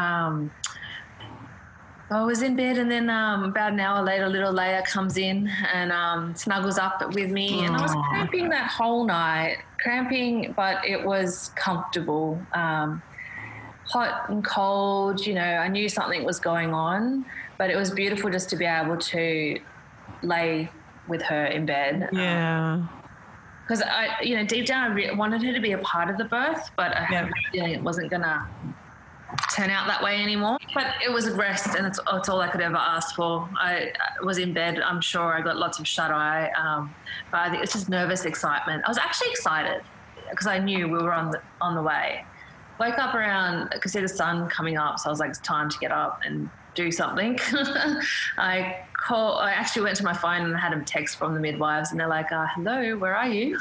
I was in bed, and then about an hour later, little Leia comes in and snuggles up with me. Aww. And I was cramping that whole night, but it was comfortable. Hot and cold, I knew something was going on, but it was beautiful just to be able to lay with her in bed. Yeah. Because I, deep down, I wanted her to be a part of the birth, but I had a feeling it wasn't going to turn out that way anymore. But it was rest, and it's all I could ever ask for. I was in bed. I'm sure I got lots of shut eye, but I think it's just nervous excitement. I was actually excited because I knew we were on the way. Woke up around, I could see the sun coming up, so I was like, it's time to get up and do something. I actually went to my phone and had a text from the midwives, and they're like, hello, where are you?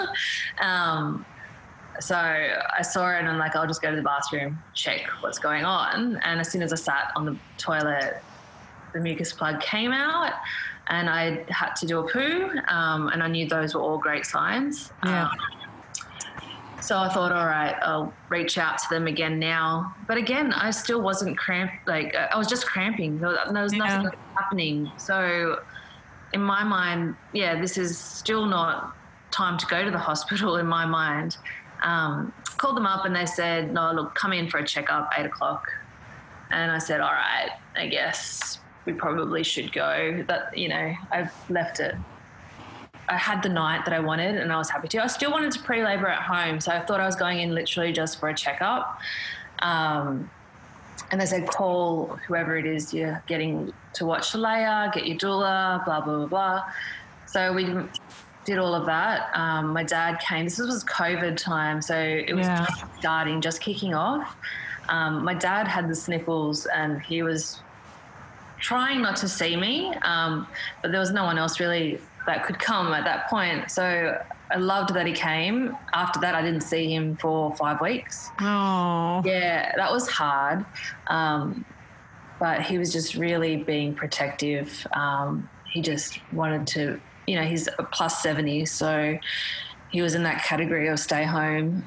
So I saw it and I'm like, I'll just go to the bathroom, check what's going on. And as soon as I sat on the toilet, the mucus plug came out and I had to do a poo, and I knew those were all great signs. Yeah. So I thought, all right, I'll reach out to them again now. But again, I still wasn't I was just cramping. There was nothing happening. So in my mind, this is still not time to go to the hospital in my mind. Called them up and they said, no, look, come in for a checkup, 8:00. And I said, all right, I guess we probably should go. I've left it. I had the night that I wanted and I was happy to. I still wanted to pre-labour at home, so I thought I was going in literally just for a checkup. And they said, call whoever it is you're getting to watch the Leia, get your doula, blah, blah, blah, blah. So we did all of that. My dad came. This was COVID time, so it was just kicking off. My dad had the sniffles and he was trying not to see me, but there was no one else really that could come at that point. So I loved that he came. After that, I didn't see him for 5 weeks. Oh. Yeah, that was hard. But he was just really being protective. He just wanted to, he's a plus 70, so he was in that category of stay home.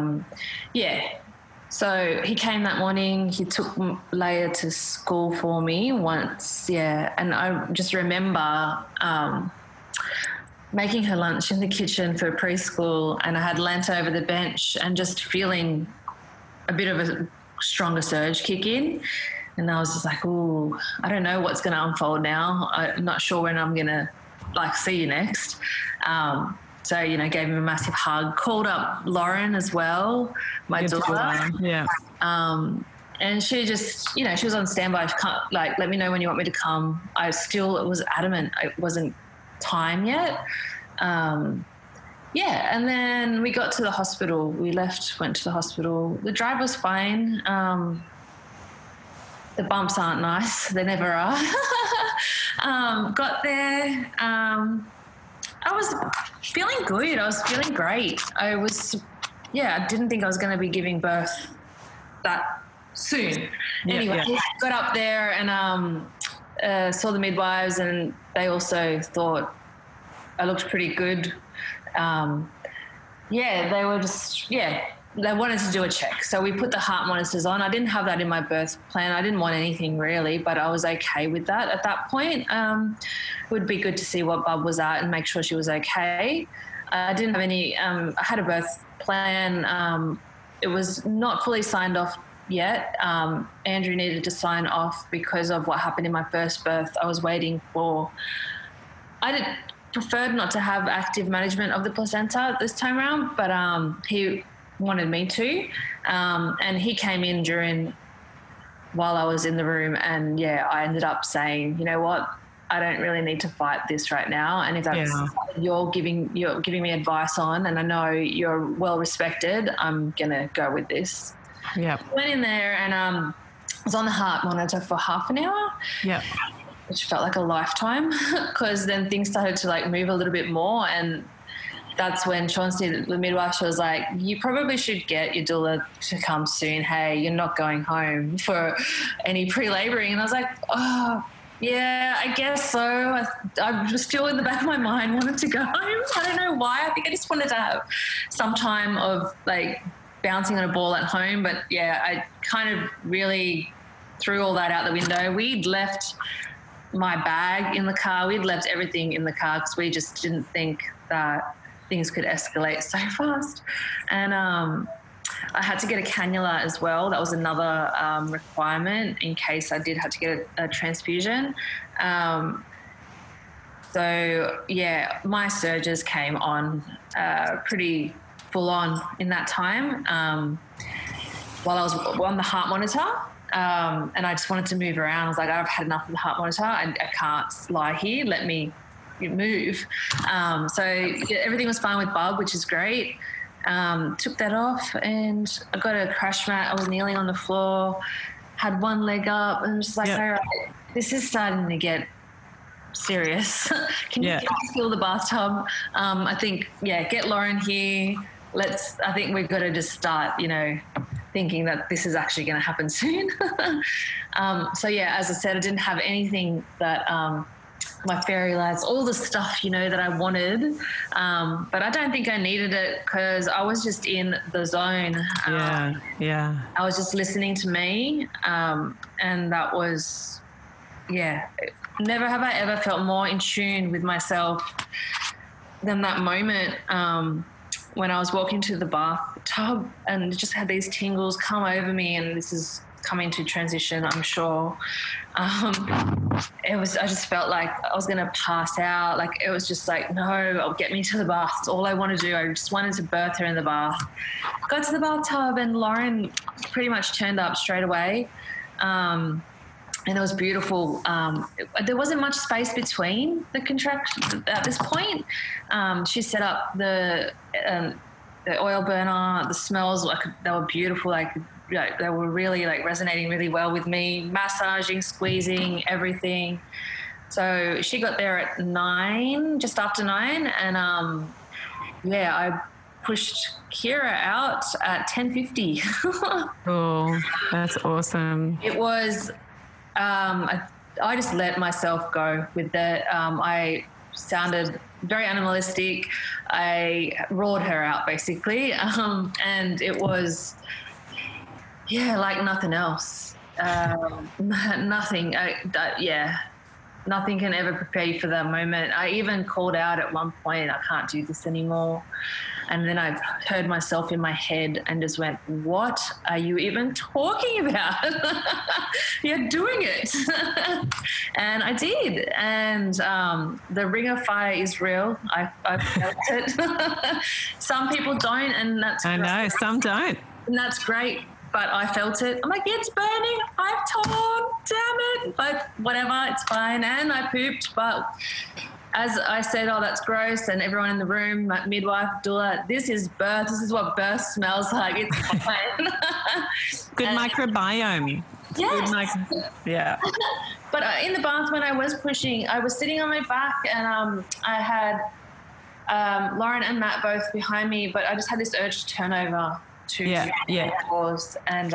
So he came that morning. He took Leia to school for me once, and I just remember making her lunch in the kitchen for preschool, and I had leant over the bench and just feeling a bit of a stronger surge kick in. And I was just like, ooh, I don't know what's going to unfold now. I'm not sure when I'm going to see you next. So, gave him a massive hug, called up Lauren as well, my daughter. Yeah. And she just, she was on standby. Let me know when you want me to come. I still was adamant it wasn't time yet. And then we got to the hospital. We went to the hospital. The drive was fine. The bumps aren't nice. They never are. Got there. I was feeling good. I was feeling great. I didn't think I was going to be giving birth that soon. Anyway, got up there and saw the midwives, and they also thought I looked pretty good. They were just, they wanted to do a check. So we put the heart monitors on. I didn't have that in my birth plan. I didn't want anything really, but I was okay with that at that point. It would be good to see what Bub was at and make sure she was okay. I didn't have any, I had a birth plan. It was not fully signed off yet. Andrew needed to sign off because of what happened in my first birth. I was waiting for, preferred not to have active management of the placenta this time around, but he wanted me to. And he came in while I was in the room, and I ended up saying, you know what, I don't really need to fight this right now. And if that's something you're giving me advice on, and I know you're well respected, I'm gonna go with this. Yeah. Went in there and I was on the heart monitor for half an hour. Yeah. Which felt like a lifetime, because then things started to like move a little bit more. And that's when Chauncey, the midwife, she was like, you probably should get your doula to come soon. Hey, you're not going home for any pre-labouring. And I was like, oh, yeah, I guess so. I was still in the back of my mind wanted to go home. I don't know why. I think I just wanted to have some time of like bouncing on a ball at home. But yeah, I kind of really threw all that out the window. We'd left my bag in the car. We'd left everything in the car because we just didn't think that things could escalate so fast. And I had to get a cannula as well. That was another requirement in case I did have to get a transfusion. So, yeah, my surges came on pretty full on in that time while I was on the heart monitor. And I just wanted to move around. I was like, I've had enough of the heart monitor. I can't lie here. Let me move. So yeah, everything was fine with Bub, which is great. Took that off and I got a crash mat. I was kneeling on the floor, had one leg up, and was just like, all right, this is starting to get serious. Can you feel the bathtub? I think, get Lauren here. I think we've got to just start, thinking that this is actually going to happen soon. So yeah, as I said, I didn't have anything that my fairy lights, all the stuff, that I wanted. But I don't think I needed it because I was just in the zone. I was just listening to me. And that was, never have I ever felt more in tune with myself than that moment when I was walking to the bathtub and just had these tingles come over me, and this is coming to transition, I'm sure. I just felt like I was going to pass out. Like it was just like, no, get me to the bath. It's all I want to do. I just wanted to birth her in the bath. Got to the bathtub and Lauren pretty much turned up straight away. And it was beautiful. There wasn't much space between the contractions at this point. She set up the oil burner. The smells, they were beautiful. They were really resonating really well with me, massaging, squeezing, everything. So she got there at 9, just after 9. And I pushed Kira out at 10:50. Oh, that's awesome. It was, I just let myself go with that. I sounded very animalistic. I roared her out basically. And it was, like nothing else. Nothing. Nothing can ever prepare you for that moment. I even called out at one point, I can't do this anymore. And then I heard myself in my head and just went, what are you even talking about? You're doing it. And I did. And the ring of fire is real. I felt it. Some people don't, and that's great. I know, some don't. And that's great. But I felt it. I'm like, it's burning. I've torn. Damn it. But whatever, it's fine. And I pooped. But as I said, oh, that's gross. And everyone in the room, like midwife, doula, this is birth. This is what birth smells like. It's fine. Good microbiome. Yes. Yeah. But in the bath, when I was pushing, I was sitting on my back and I had Lauren and Matt both behind me, but I just had this urge to turn over to pause. And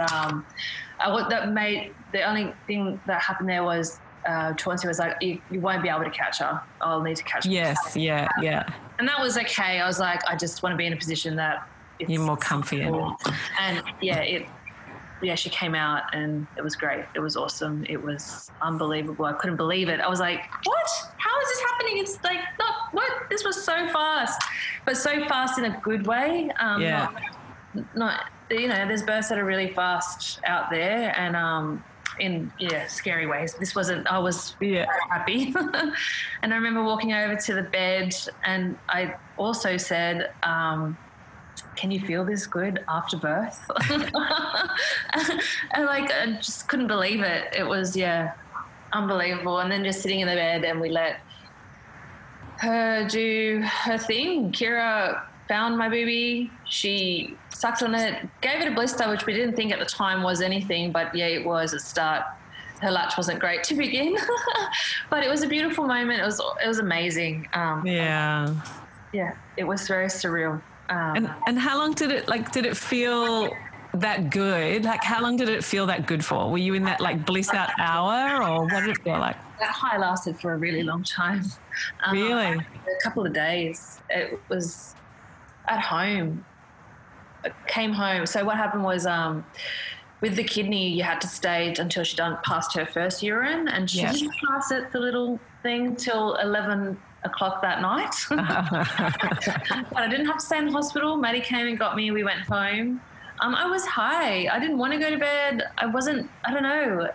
the only thing that happened there was Chauncey was like, you won't be able to catch her. I'll need to catch her. Yes, yeah. And that was okay. I was like, I just want to be in a position that you're more comfy in. And she came out and it was great. It was awesome. It was unbelievable. I couldn't believe it. I was like, what? How is this happening? It's like, what? This was so fast, but so fast in a good way. Not there's births that are really fast out there and in scary ways. This wasn't. I was very happy. And I remember walking over to the bed and I also said, can you feel this good after birth? And I just couldn't believe it. It was unbelievable. And then just sitting in the bed, and we let her do her thing. Kira found my baby. She sucked on it, gave it a blister, which we didn't think at the time was anything, but yeah, it was at start. Her latch wasn't great to begin, but it was a beautiful moment. It was amazing. Yeah, it was very surreal. And how long did it feel that good? Like, how long did it feel that good for? Were you in that like bliss out hour, or what did it feel like? That high lasted for a really long time. Really? A couple of days. It was at home. I came home. So what happened was with the kidney, you had to stay until she passed her first urine, and she didn't pass it, the little thing, till 11 o'clock that night. But I didn't have to stay in the hospital. Maddie came and got me. We went home. I was high. I didn't want to go to bed. I don't know.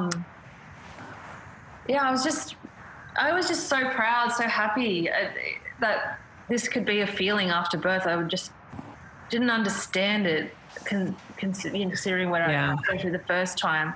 I was just so proud, so happy that this could be a feeling after birth. I just didn't understand it, considering what I went through the first time.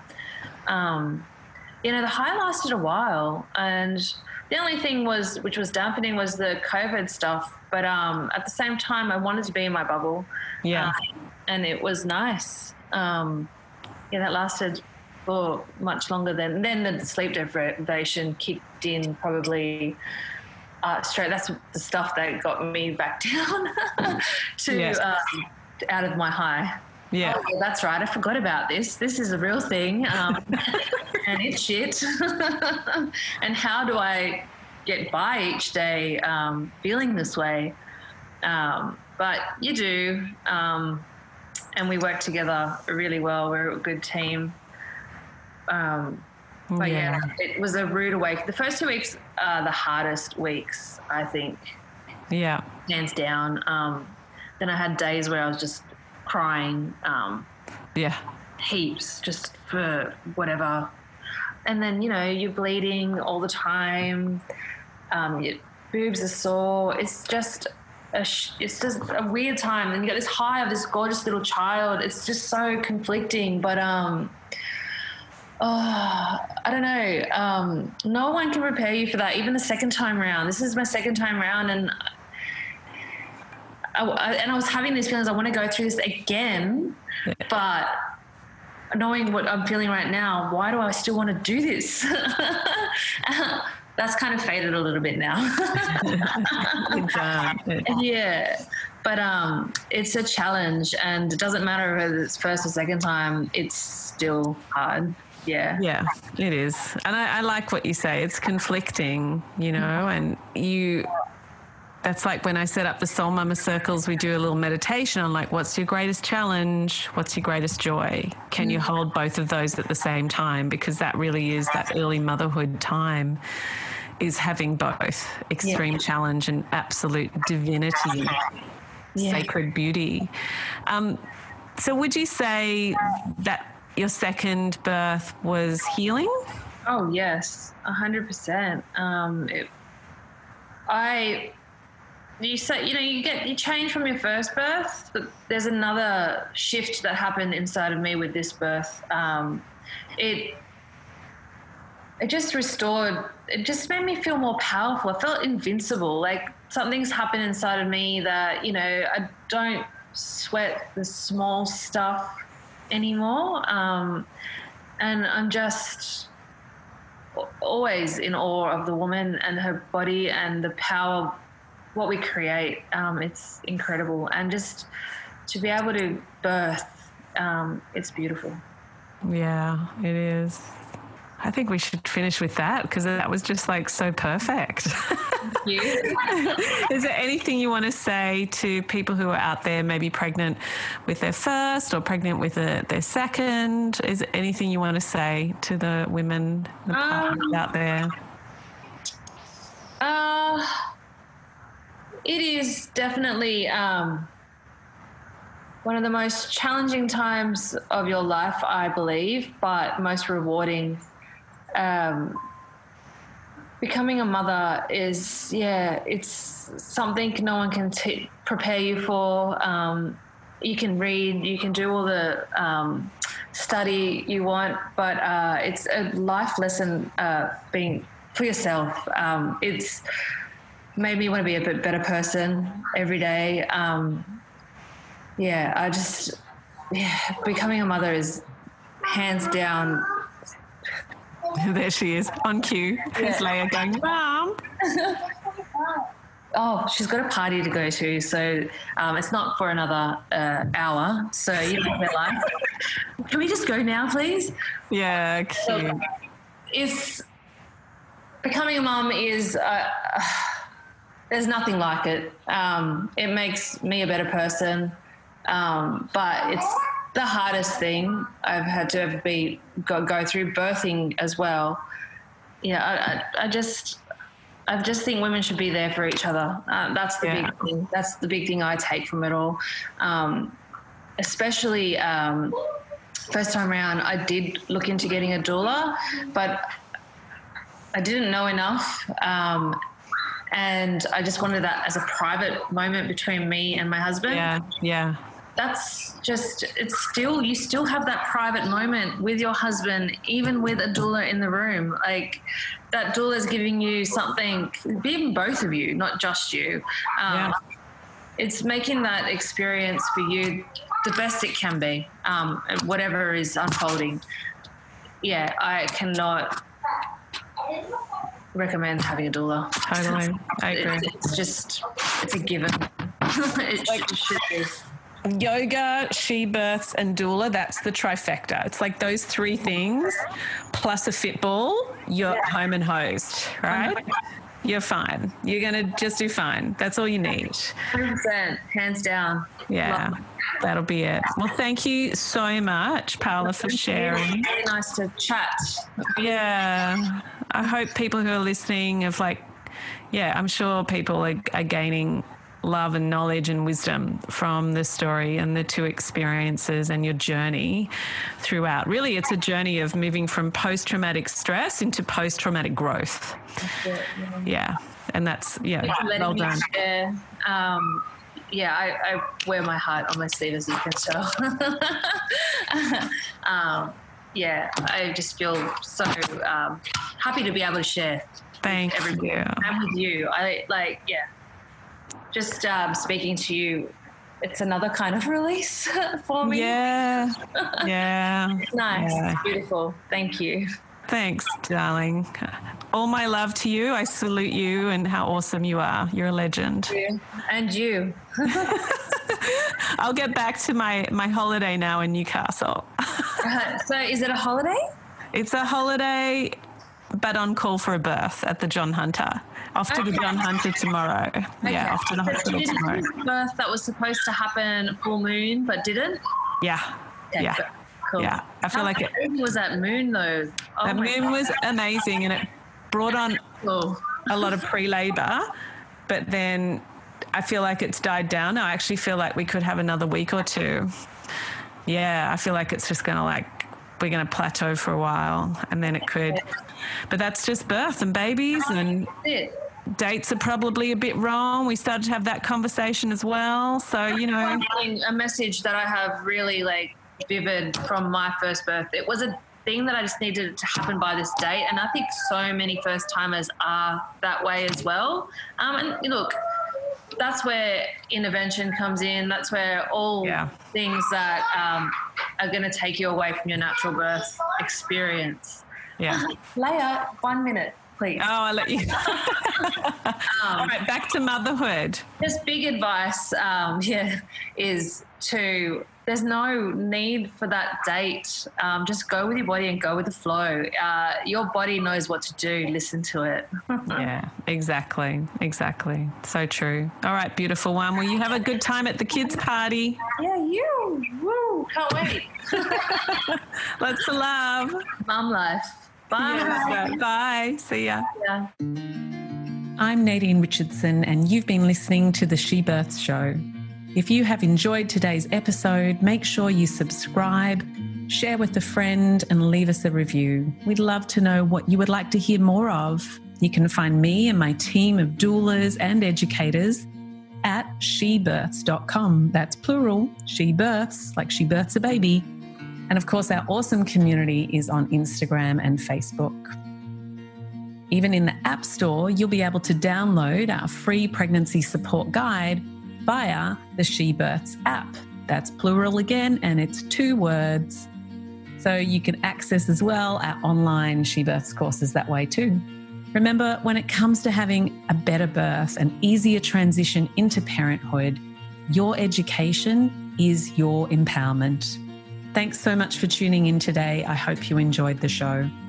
The high lasted a while, and the only thing which was dampening was the COVID stuff. But at the same time, I wanted to be in my bubble. Yeah. And it was nice. That lasted for much longer then the sleep deprivation kicked in probably straight. That's the stuff that got me back down out of my high. Yeah. Oh, yeah, that's right. I forgot about this. This is a real thing. And it's shit. And how do I get by each day feeling this way? But you do. And we work together really well. We're a good team. But it was a rude awakening. The first 2 weeks are the hardest weeks, I think. Yeah. Hands down. Then I had days where I was just crying. Heaps, just for whatever. And then, you're bleeding all the time. Your boobs are sore. It's just a weird time. And you got this high of this gorgeous little child. It's just so conflicting. But I don't know. No one can prepare you for that. Even the second time round. This is my second time round, and I was having these feelings. I want to go through this again, but knowing what I'm feeling right now, why do I still want to do this? That's kind of faded a little bit now. Yeah, but it's a challenge, and it doesn't matter whether it's first or second time. It's still hard. Yeah, it is. And I like what you say. It's conflicting, and that's like when I set up the Soul Mama Circles, we do a little meditation on like, what's your greatest challenge? What's your greatest joy? Can you hold both of those at the same time? Because that really is that early motherhood time, is having both extreme challenge and absolute divinity, sacred beauty. So would you say that your second birth was healing? Oh, yes, 100%. You say, you change from your first birth, but there's another shift that happened inside of me with this birth. It just restored, it just made me feel more powerful. I felt invincible. Like something's happened inside of me that, I don't sweat the small stuff anymore. And I'm just always in awe of the woman and her body and the power, what we create. It's incredible. And just to be able to birth, it's beautiful. Yeah, it is. I think we should finish with that, because that was just like so perfect. Thank you. Is there anything you want to say to people who are out there, maybe pregnant with their first or pregnant with their second? Is there anything you want to say to the women out there? It is definitely one of the most challenging times of your life, I believe, but most rewarding. Becoming a mother is, it's something no one can prepare you for. you can read, you can do all the study you want, but it's a life lesson being for yourself. It's made me want to be a bit better person every day. Becoming a mother is hands down. There she is on cue. There's Leia going, Mom. Oh, she's got a party to go to, so it's not for another hour. So you know, we're like, can we just go now, please? Yeah, cute. So if becoming a mum is, there's nothing like it. It makes me a better person, but it's the hardest thing I've had to ever go through, birthing as well. Yeah, I just think women should be there for each other. That's the big thing. That's the big thing I take from it all. Especially first time around, I did look into getting a doula, but I didn't know enough. And I just wanted that as a private moment between me and my husband. Yeah. That's just, you still have that private moment with your husband, even with a doula in the room. Like, that doula is giving you something, even both of you, not just you. It's making that experience for you the best it can be, whatever is unfolding. Yeah, I cannot recommend having a doula. Totally, I agree. It's a given. It should be. Yoga, she births, and doula, that's the trifecta. It's like those three things plus a fitball, you're home and hosed, right? You're fine. You're going to just do fine. That's all you need. 100%, hands down. Yeah, that'll be it. Well, thank you so much, Paola, for sharing. Really nice to chat. Yeah. I hope people who are listening I'm sure people are gaining love and knowledge and wisdom from the story and the two experiences and your journey throughout. Really, it's a journey of moving from post-traumatic stress into post-traumatic growth. Yeah. And that's, well done. I wear my heart on my sleeve, as you can tell. I just feel so happy to be able to share. Thank you. And with you. Just speaking to you, it's another kind of release for me. Yeah. It's nice. Yeah. It's beautiful. Thank you. Thanks, darling. All my love to you. I salute you and how awesome you are. You're a legend. And you. I'll get back to my holiday now in Newcastle. So is it a holiday? It's a holiday, but on call for a birth at the John Hunter. Off to the John Hunter tomorrow. Okay. Yeah, off to the hospital tomorrow. Birth that was supposed to happen full moon, but didn't? Yeah. Okay, yeah. Cool. Yeah. I feel like it was that moon though. That moon was amazing, and it brought on a lot of pre-labor, but then I feel like it's died down now. I actually feel like we could have another week or two. Yeah, I feel like it's just going to we're going to plateau for a while, and then it could. But that's just birth and babies, and dates are probably a bit wrong. We started to have that conversation as well. So, a message that I have really vivid from my first birth. It was a thing that I just needed to happen by this date, and I think so many first timers are that way as well. And look, that's where intervention comes in. That's where all things that are going to take you away from your natural birth experience. Yeah. Leia, 1 minute, please. Oh, I'll let you. All right, back to motherhood. Just big advice, is there's no need for that date. Just go with your body and go with the flow. Your body knows what to do. Listen to it. Yeah, exactly. So true. All right, beautiful one. Well, you have a good time at the kids' party. Yeah, you. Woo, can't wait. Lots of love. Mum life. Bye. Yeah, bye. See ya. Yeah. I'm Nadine Richardson, and you've been listening to The She Births Show. If you have enjoyed today's episode, make sure you subscribe, share with a friend, and leave us a review. We'd love to know what you would like to hear more of. You can find me and my team of doulas and educators at shebirths.com. That's plural, she births, like she births a baby. And of course, our awesome community is on Instagram and Facebook. Even in the App Store, you'll be able to download our free pregnancy support guide via the She Births app. That's plural again, and it's 2 words. So you can access as well our online She Births courses that way too. Remember, when it comes to having a better birth, an easier transition into parenthood, your education is your empowerment. Thanks so much for tuning in today. I hope you enjoyed the show.